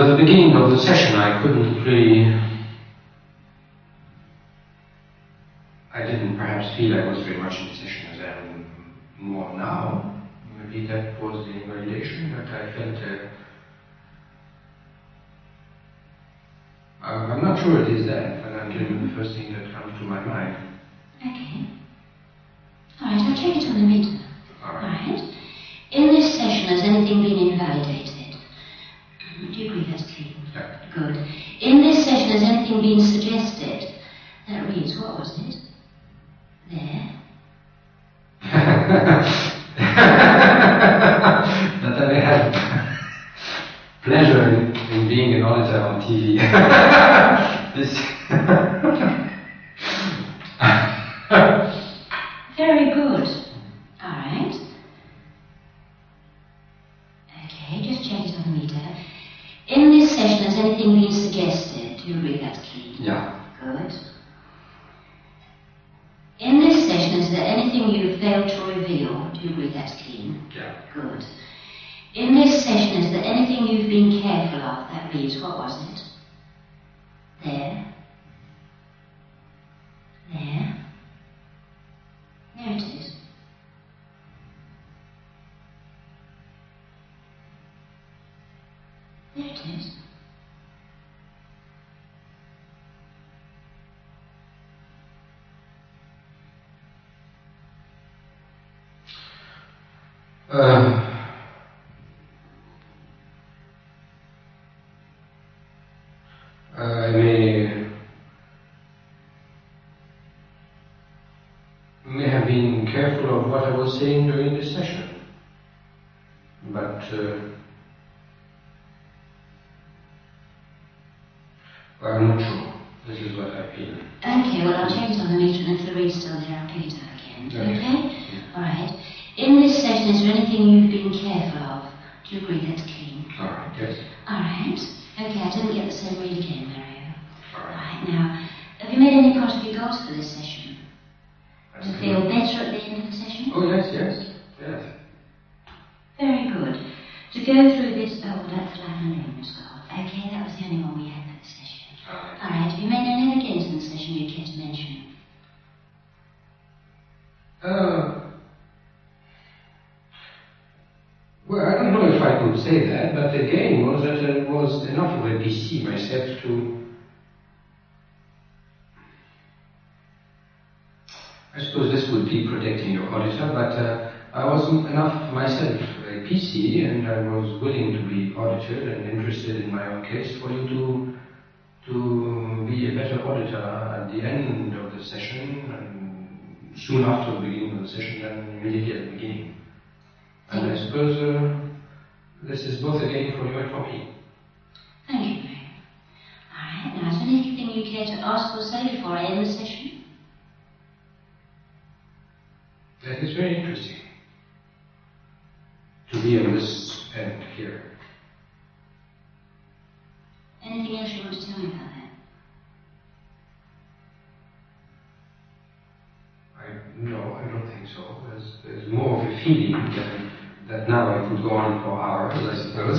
the beginning of the session, I didn't perhaps feel I was very much in the session as I am more now. Maybe that was the invalidation that I felt. I'm not sure it is that, but I'm telling you the first thing that comes to my mind. Okay. All right, I'll check it on the meter. All All right. right. In this session, has anything been invalidated? Do you agree that's clean? Yeah. Good. In this session, has anything been suggested? That reads, what was it? There. That I may have pleasure in being an auditor on TV. Very good. All right. Okay, just check it on the meter. In this session, has anything been suggested? Do you agree that's clean? Yeah. Good. In this session, is there anything you failed to reveal? Do you agree that's clean? Yeah. Good. In this session, is there anything you've been careful of? That reads, what was it? There. There. There it is. There it is. I may have been careful of what I was saying during this session, but I'm not sure. This is what I feel. Okay, well, I'll check it on the meter, and if the read's still there, I'll pick it up again. Okay. Okay? All right. In this session, is there anything you've been careful of? Do you agree that's clean? All right. Yes. All right. Okay, I didn't get the same read again, Mario. All All right. right, now, have you made any part of your goals for this session? That's To good. feel better at the end of the session? Oh yes, yes, yes. Very good. To go through this, oh, that's Latin Luminous God. Okay, that was the only one we had for the session. All right, have you made any other gains in the session you'd care to mention? Well, I don't know if I could say that, but the gain was that I was enough of a PC myself to. I suppose this would be protecting your auditor, but I was enough myself a PC, and I was willing to be audited and interested in my own case for you to be a better auditor at the end of the session and soon after the beginning of the session than immediately at the beginning. And I suppose this is both a gain for you and for me. Thank you, Mario. All right, now, is there anything you care to ask or say before I end the session? That is very interesting to be on this end here. Anything else you want to tell me about that? No, I don't think so. There's more of a feeling that now I could go on for hours, I suppose,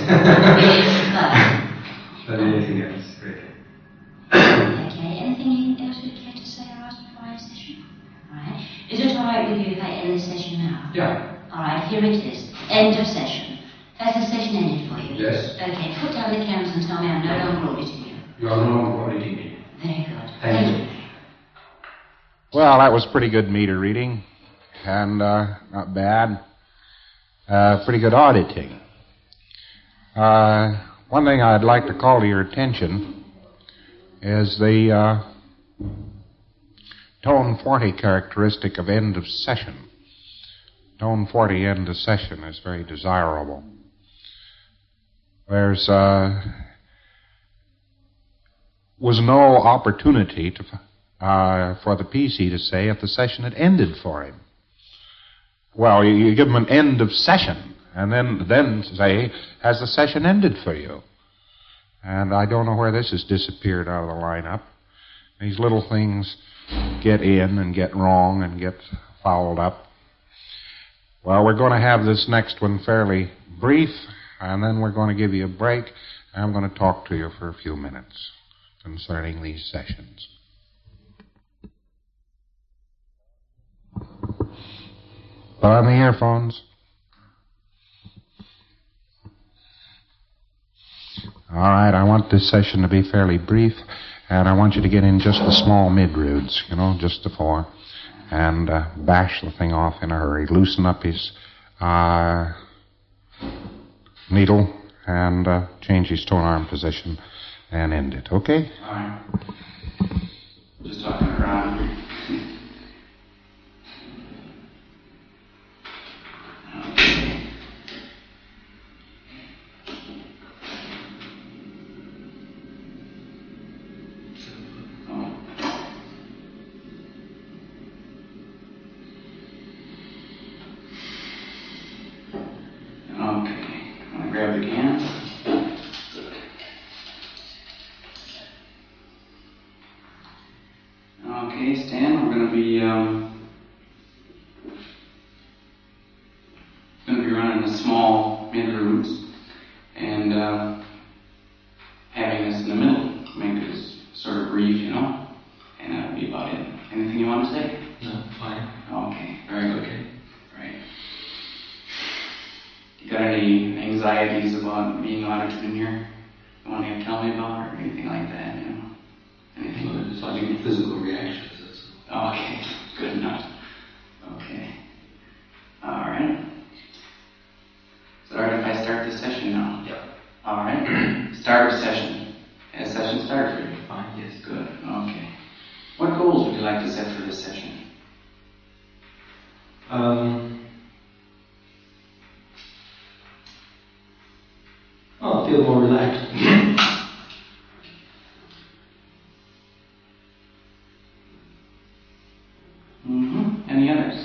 than anything else, really. Okay, anything else you'd care to say or ask before I end the session? All right. Is it all right with you if I end the session now? Yeah. All right, here it is. End of session. Has the session ended for you? Yes. Okay, put down the cameras and tell me I'm no longer auditing you. You are no longer auditing me. Very good. Thank you. Well, that was pretty good meter reading, and not bad. Pretty good auditing. One thing I'd like to call to your attention is the tone 40 characteristic of end of session. Tone 40 end of session is very desirable. There's was no opportunity to for the PC to say if the session had ended for him. Well, you give him an end of session, and then say, has the session ended for you? And I don't know where this has disappeared out of the lineup. These little things get in and get wrong and get fouled up. Well, we're going to have this next one fairly brief, and then we're going to give you a break, I'm going to talk to you for a few minutes concerning these sessions. Put on the earphones. All right, I want this session to be fairly brief, and I want you to get in just the small mid-roots, just the 4, and bash the thing off in a hurry. Loosen up his needle and change his tone arm position and end it, okay? All right. Just talking around. Grab the can. Okay, Stan, we're going to be running the small mid-roots and having this in the middle. Make this sort of brief, and that'll be about it. Anything you want to say? No, fine. Okay, very good. Okay. Right. You got any anxieties about being audited in here? You want to tell me about or anything like that? Anything? Well, it's like physical reactions. Okay, good enough. Okay. All right. Is it all right if I start this session now? Yep. All right. Start the session. Has session started for you? Fine, yes. Good. Okay. What goals would you like to set for this session? I'll feel more relaxed. Any others?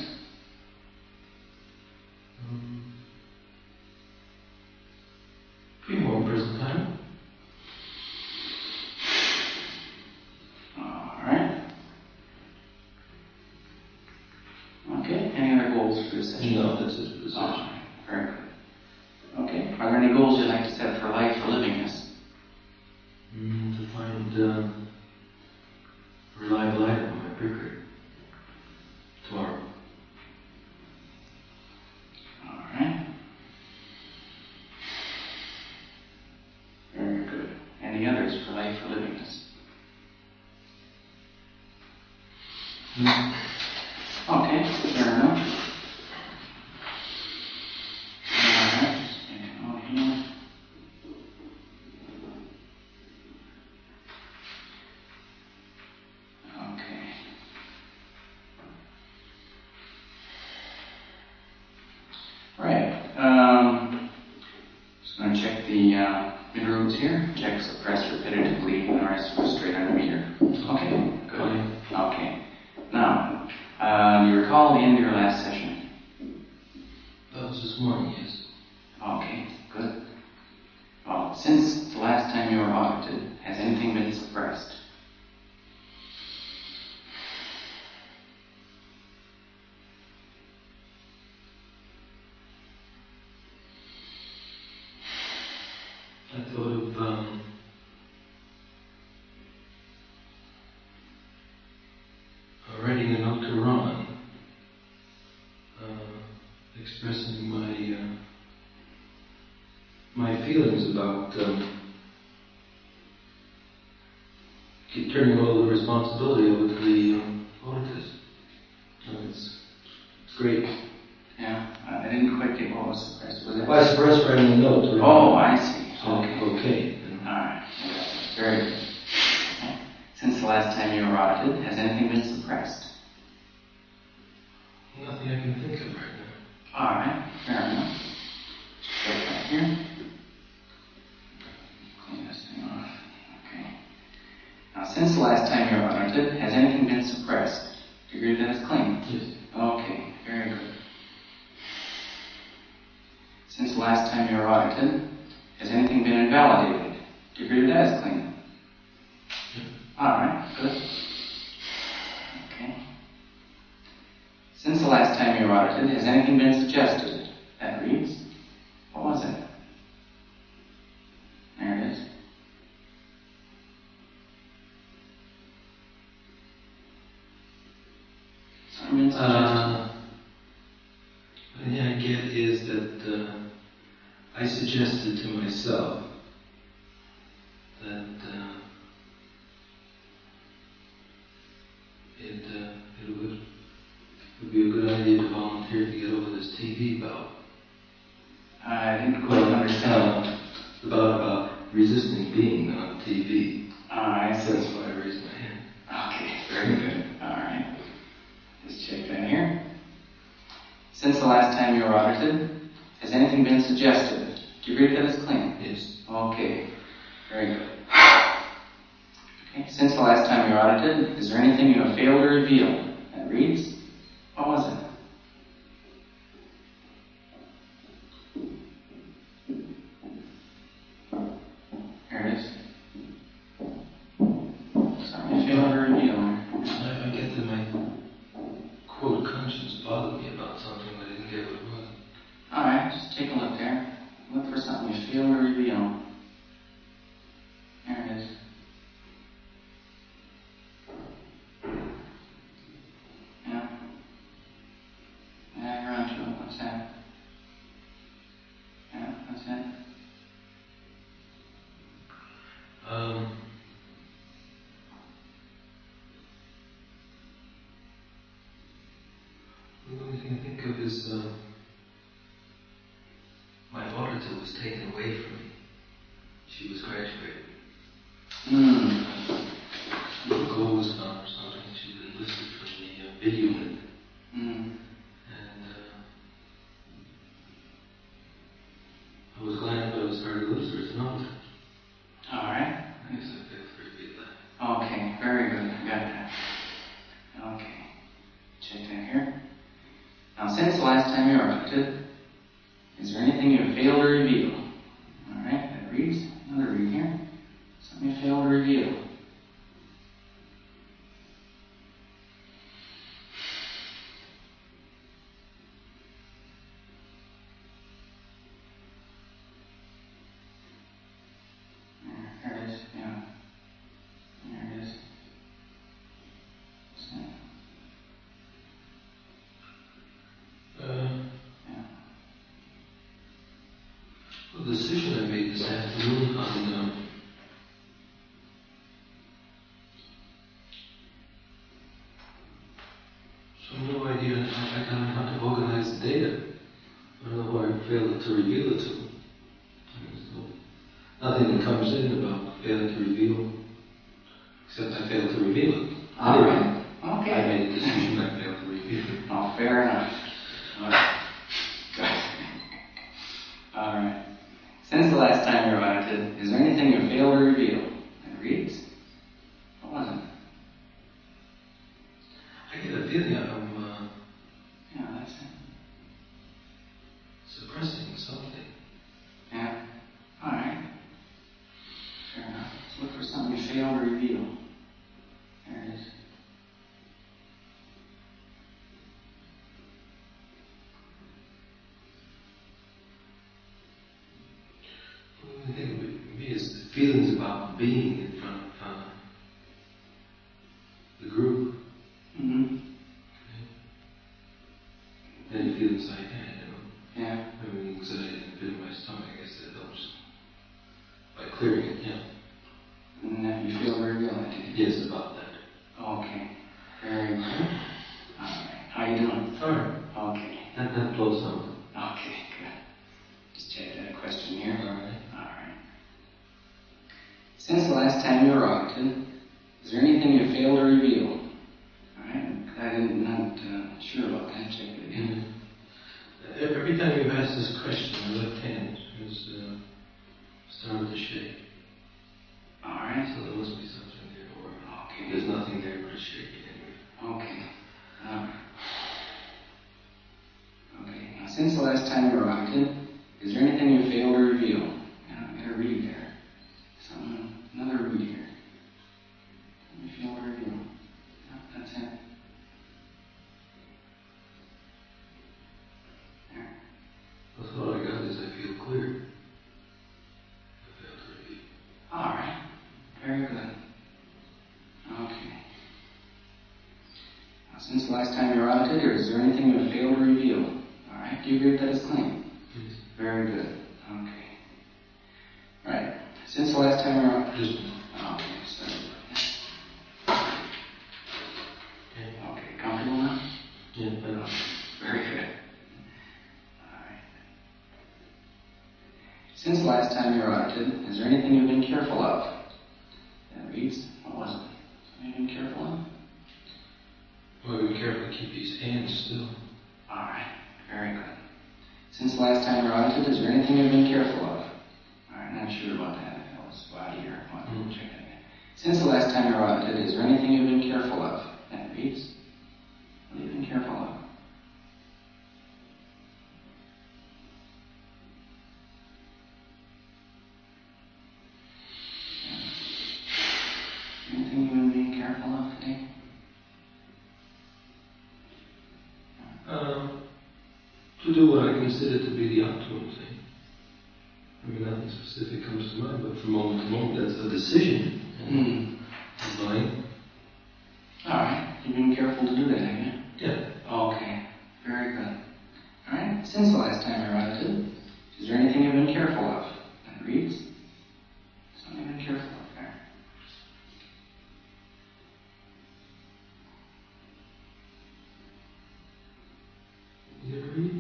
Be more present time. All right. Okay. Any other goals for this session? No, that's it for the session. All right. Very good. Okay. Are there any goals you'd like to set for life or livingness? To find reliable item on my breaker tomorrow. All right. Very good. Any others for life or livingness? Okay, fair enough. All right, just make a note here. Okay. All right. Just going to check the mid-roots here. Check suppressed repetitively, and the rest go straight on the meter. Okay, good. Okay. Now, do you recall the end of your last session? That was this morning, yes. Okay, good. Well, since the last time you were audited, has anything been suppressed? I thought of writing a note to Ron, expressing my feelings about turning all the responsibility over to the auditors. It's great. Yeah, I didn't quite get what was suppressed. Was it? I suppressed writing a note to Ron. Oh, I see. So, Okay. okay. All right. Very good. Okay. Since the last time you were audited, has anything been suppressed? Nothing I can think of right now. All right. Fair enough. Check that here. Clean this thing off. Okay. Now, since the last time you were audited, has anything been suppressed? Do you agree that it's clean? Yes. Okay. Very good. Since the last time you were audited, has anything been invalidated? Do you agree that is clean? All right, good. Okay. Since the last time you were audited, has anything been suggested? That reads, what was it? There it is. is that I suggested to myself that it would be a good idea to volunteer to get over this TV bout. I didn't quite understand. About resisting being on TV. I see. That's why I raised my hand. Okay, very good. All right. Just check that here. Since the last time you were audited, has anything been suggested? Do you agree that it's clean? Yes. Okay, very good. Okay. Since the last time you were audited, is there anything you have failed to reveal? That reads, what was it? Here it is. Something you failed to reveal. I get that my quote conscience bothered me about something, but I didn't get what it was. Alright, just take a look there. Look for something you failed to reveal. There it is. Yeah. Yeah, you're onto it. What's that? Yeah, that's it. The only thing I think of is my auditor was taken away from me. She was graduated. The goal was gone or something. She was enlisted from the bid unit. And I was glad, but I was sorry to lose her as an auditor. Alright. I guess I failed to reveal that. Okay, very good. I got that. Okay. Check that here. Now, since the last time you were audited, is there anything you have failed to reveal? Alright, that reads. Another read here. Something you failed to reveal. There it is. Yeah. There it is. What's that? Yeah. Well, the decision I made this afternoon on so I have no idea how to organize the data. I don't know who I failed to reveal it to. There's nothing that comes in about failing to reveal, except I failed to reveal it. Alright. Okay. I made a decision I failed to reveal it. Oh, fair enough. Alright. Good. Alright. Since the last time you were audited, is there anything you failed to reveal? It reads. What was it? I get a feeling I'm Yeah, that's it. suppressing something. Yeah. Alright. Fair enough. Let's look for something you failed to reveal. There it is. The thing with me is the feelings about being in front of the group. Mm-hmm. Any feelings I had, Yeah. having anxiety in the pit of my stomach, I guess that helps by clearing it, yeah. And then you feel very good, did you? Yes, about that. Okay. Very good. Alright. How you doing? Alright, Okay. that blows over. Okay, good. Just check that question here. Alright. Alright. Since the last time you were audited, is there anything you failed to reveal? Alright, I'm not sure about that. Check it again. Every time you've asked this question, my left hand has started to shake. Alright. So there must be something there, or Okay. there's nothing there but it's shaking anyway. Okay. Okay. Now, since the last time you were audited, is there anything you failed to reveal? Yeah, I got a read there. Another read here. You failed to reveal. Yeah, that's it. There. Well, so all I got is I feel clear. I failed to reveal. All right. Very good. Okay. Now, since the last time you were audited, is there anything you have failed to reveal? All right. Do you agree that it's clean? Since the last time you were audited, is there anything you've been careful of? That reads, what was it? Something you've been careful of? Well, be careful to keep these hands still. Alright, very good. Since the last time you were audited, is there anything you've been careful of? Alright, not sure about that. That was out of here. Check that again. Since the last time you were audited, is there anything you've been careful of? That reads, what have you been careful of? Anything you've been being careful of today? To do what I consider to be the optimum thing. I mean, nothing specific comes to mind, but from moment to moment, that's a decision. Mine. Alright, you've been careful to do that, have you? Yeah. Okay, very good. Alright, since the last time you were audited, is there anything you've been careful of? That reads, something you've been careful of there. You agree?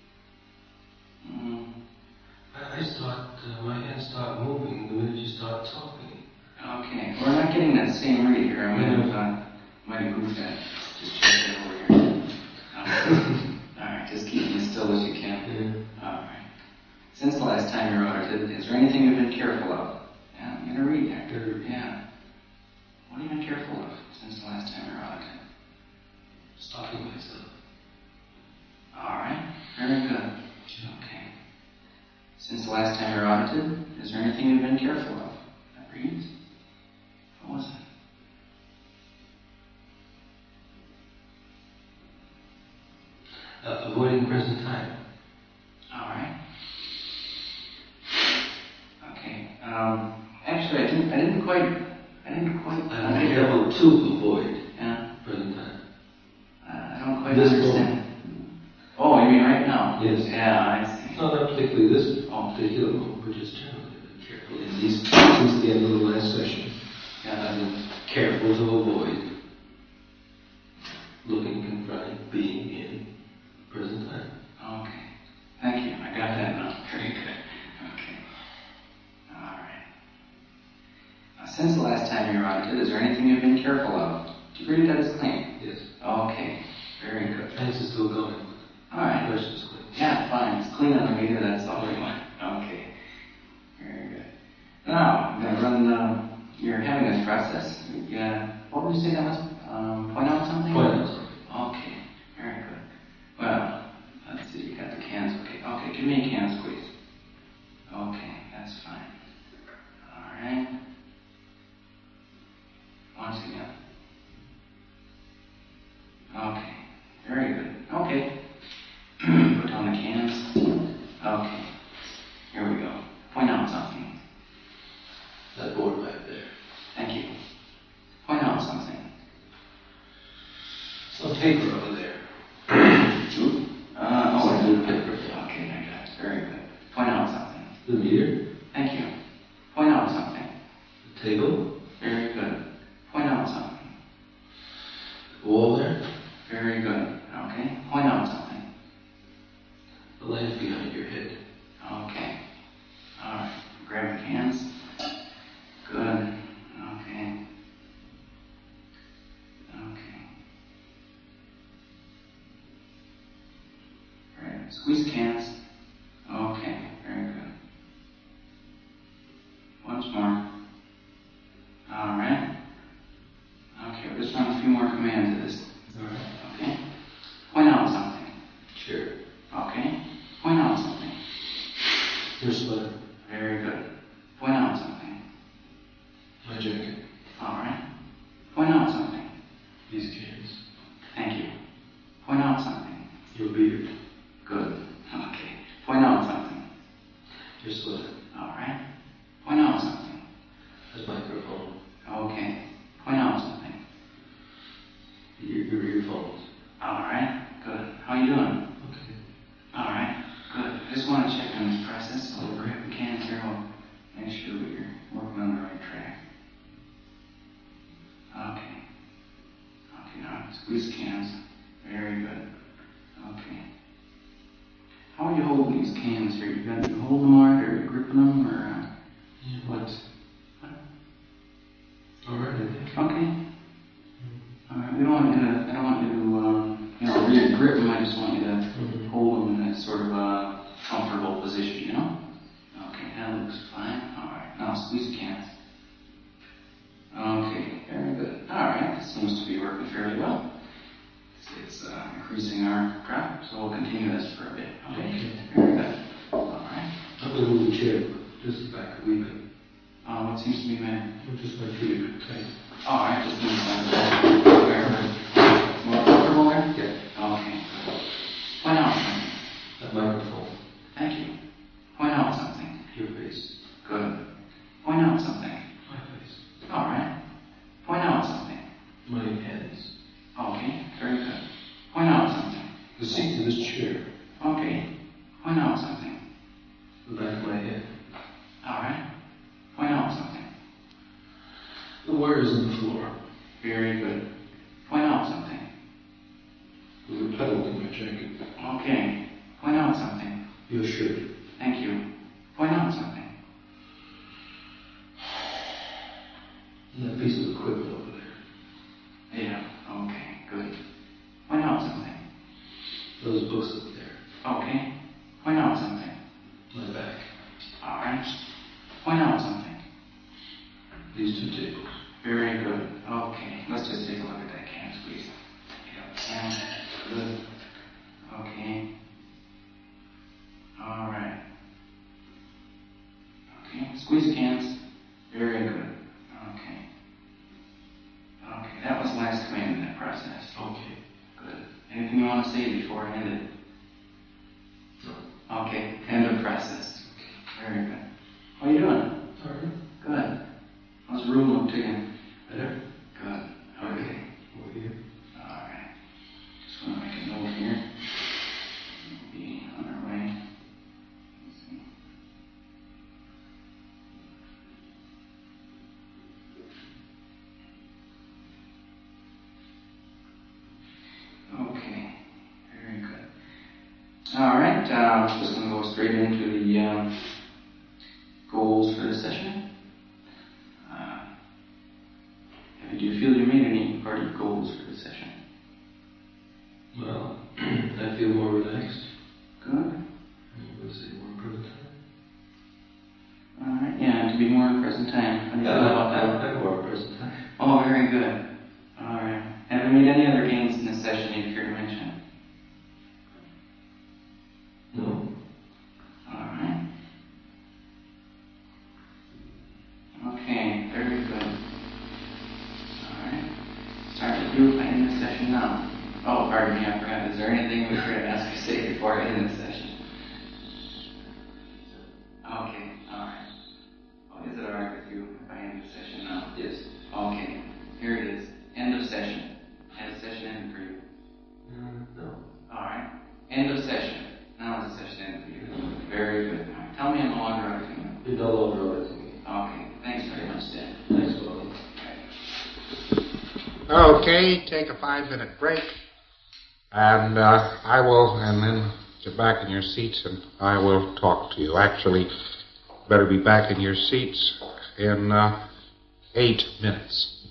I start, my hands start moving the minute you start talking. Okay, we're not getting that same read here. I might have goofed that. Just check that over here. Alright, just keep them as still as you can. Alright. Since the last time you were audited, is there anything you've been careful of? Yeah, I'm going to read that. Yeah. What have you been careful of since the last time you were audited? Stopping myself. Alright, very good. Okay. Since the last time you were audited, is there anything you've been careful of? That reads, what was it? Avoiding present time. Alright. Okay. Actually, I didn't quite. I'm careful to avoid present time. I don't quite This understand. moment. Oh, you mean right now? Yes. Yeah, I see. No, not particularly this particular moment, but just generally be careful. In these, since the end of the last session, I've been careful to avoid looking, confronting, being in present time. Okay. Thank you. I got that now. Very good. Okay. Alright. Since the last time you were audited, is there anything you've been careful of? Do you agree that is clean? Yes. Okay. Very good. And it's still going. Alright. The question's clean. Yeah, fine. It's clean on the meter, that's all we want. Okay. Very good. Now, I'm going to run, you're having this process. Yeah. What would you say that was? Point out something? Point out something. Okay. Very good. Well, let's see, you got the cans. Okay, give me a can squeeze. Okay, that's fine. Alright. Once again. Okay. Very good. Okay. Put down the cans. Okay. Here we go. Point out something. That board back there. Thank you. Point out something. Some paper over there. Oop. Some blue paper. Okay, I got it. Very good. Point out something. The meter. Thank you. Point out something. The table. Very good. Point out something. The wall there. Very good. Okay. Point out something. The lamp behind your head. Okay. Alright. Grab the cans. Good. Okay. Okay. Right. Squeeze the cans. Okay. Very good. Once more. Alright. Okay, we'll just run a few more commands of this. Alright. Okay? Point out something. Sure. Okay? Point out something. Your sweater. Very good. Point out something. My jacket. Alright. Point out something. These cans. Thank you. Point out something. Your beard. Good. Okay. Point out something. Your sweater. Alright. Point out something. That microphone. Okay. Point out something. Your earphones. Alright. Good. How you doing? Okay. Alright. Good. I just want to check on this process, so we'll grab the cans here. We'll make sure we're working on the right track. Okay. Okay, now squeeze cans. Very good. Okay. How are you holding these cans here? You holding them all right, or are you gripping them, or what? All right, I think. Okay. All right. We don't want you to. I don't want you to, really grip them. I just want you to hold them in a sort of a comfortable position. You know. Okay. That looks fine. All right. Now squeeze the cans. Okay. Very good. All right. This seems to be working fairly well. It's increasing our crowd, so we'll continue this for a bit. Okay. Very good. All right. I'm going to move the chair, just back a wee bit. What seems to be my... Just my feet a bit tight. All right, just move that. More comfortable there? Yeah. Okay. Point out something. That microphone. Thank you. Point out something. Your face. Good. Point out something. My face. All right. Point out something. My hands. Okay, very good. Point out something. The seat in this chair. Okay. Point out something. The back of my head. All right. Point out something. The wires in the floor. Very good. Point out something. There's a pedal in my jacket. Okay. Point out something. Your shirt. Thank you. Point out something. And that piece of equipment over there. Yeah. Okay. Good. Point out something. Those books up there. Okay. Point out something. My back. All right. Point out something. These two tables. Very good. Okay. Let's just take a look at that can squeeze. Yep. Good. Okay. All right. Okay. Squeeze the cans. Very good. Okay. Okay. That was the last command in that process. Okay. Good. Anything you want to say before I end it? No. Okay. End of process. Very good. How are you doing? All right. Good. How's the room look to you? Better? Good. Okay. Over here. All right. Just want to make a note here. We'll be on our way. Let's see. Okay. Very good. All right. Just going to go straight into the goals for the session. Do you feel you made any part of your goals for the session? Well, I feel more relaxed. Good. I would say more present time. All right. Yeah, to be more present time. How do you feel about that? I'm more present time. Oh, very good. All right. Have you made any other gains in this session you care to mention? No. All right. Okay, very good. All right. Start to do I end the session now. Oh, pardon me, I forgot. Is there anything we forgot to ask you to say before I end the session? Okay, all right. Oh, is it all right with you if I end the session now? Yes. Okay, here it is. End of session. Has the session ended for you? No. All right. End of session. Now is the session ended for you. Very good. All right. Tell me I'm no longer auditing you. You're no longer auditing me. Okay. Thanks very much, Dan. Thanks, Willie. Okay, take a 5-minute break. And and then get back in your seats and I will talk to you. Actually, better be back in your seats in 8 minutes.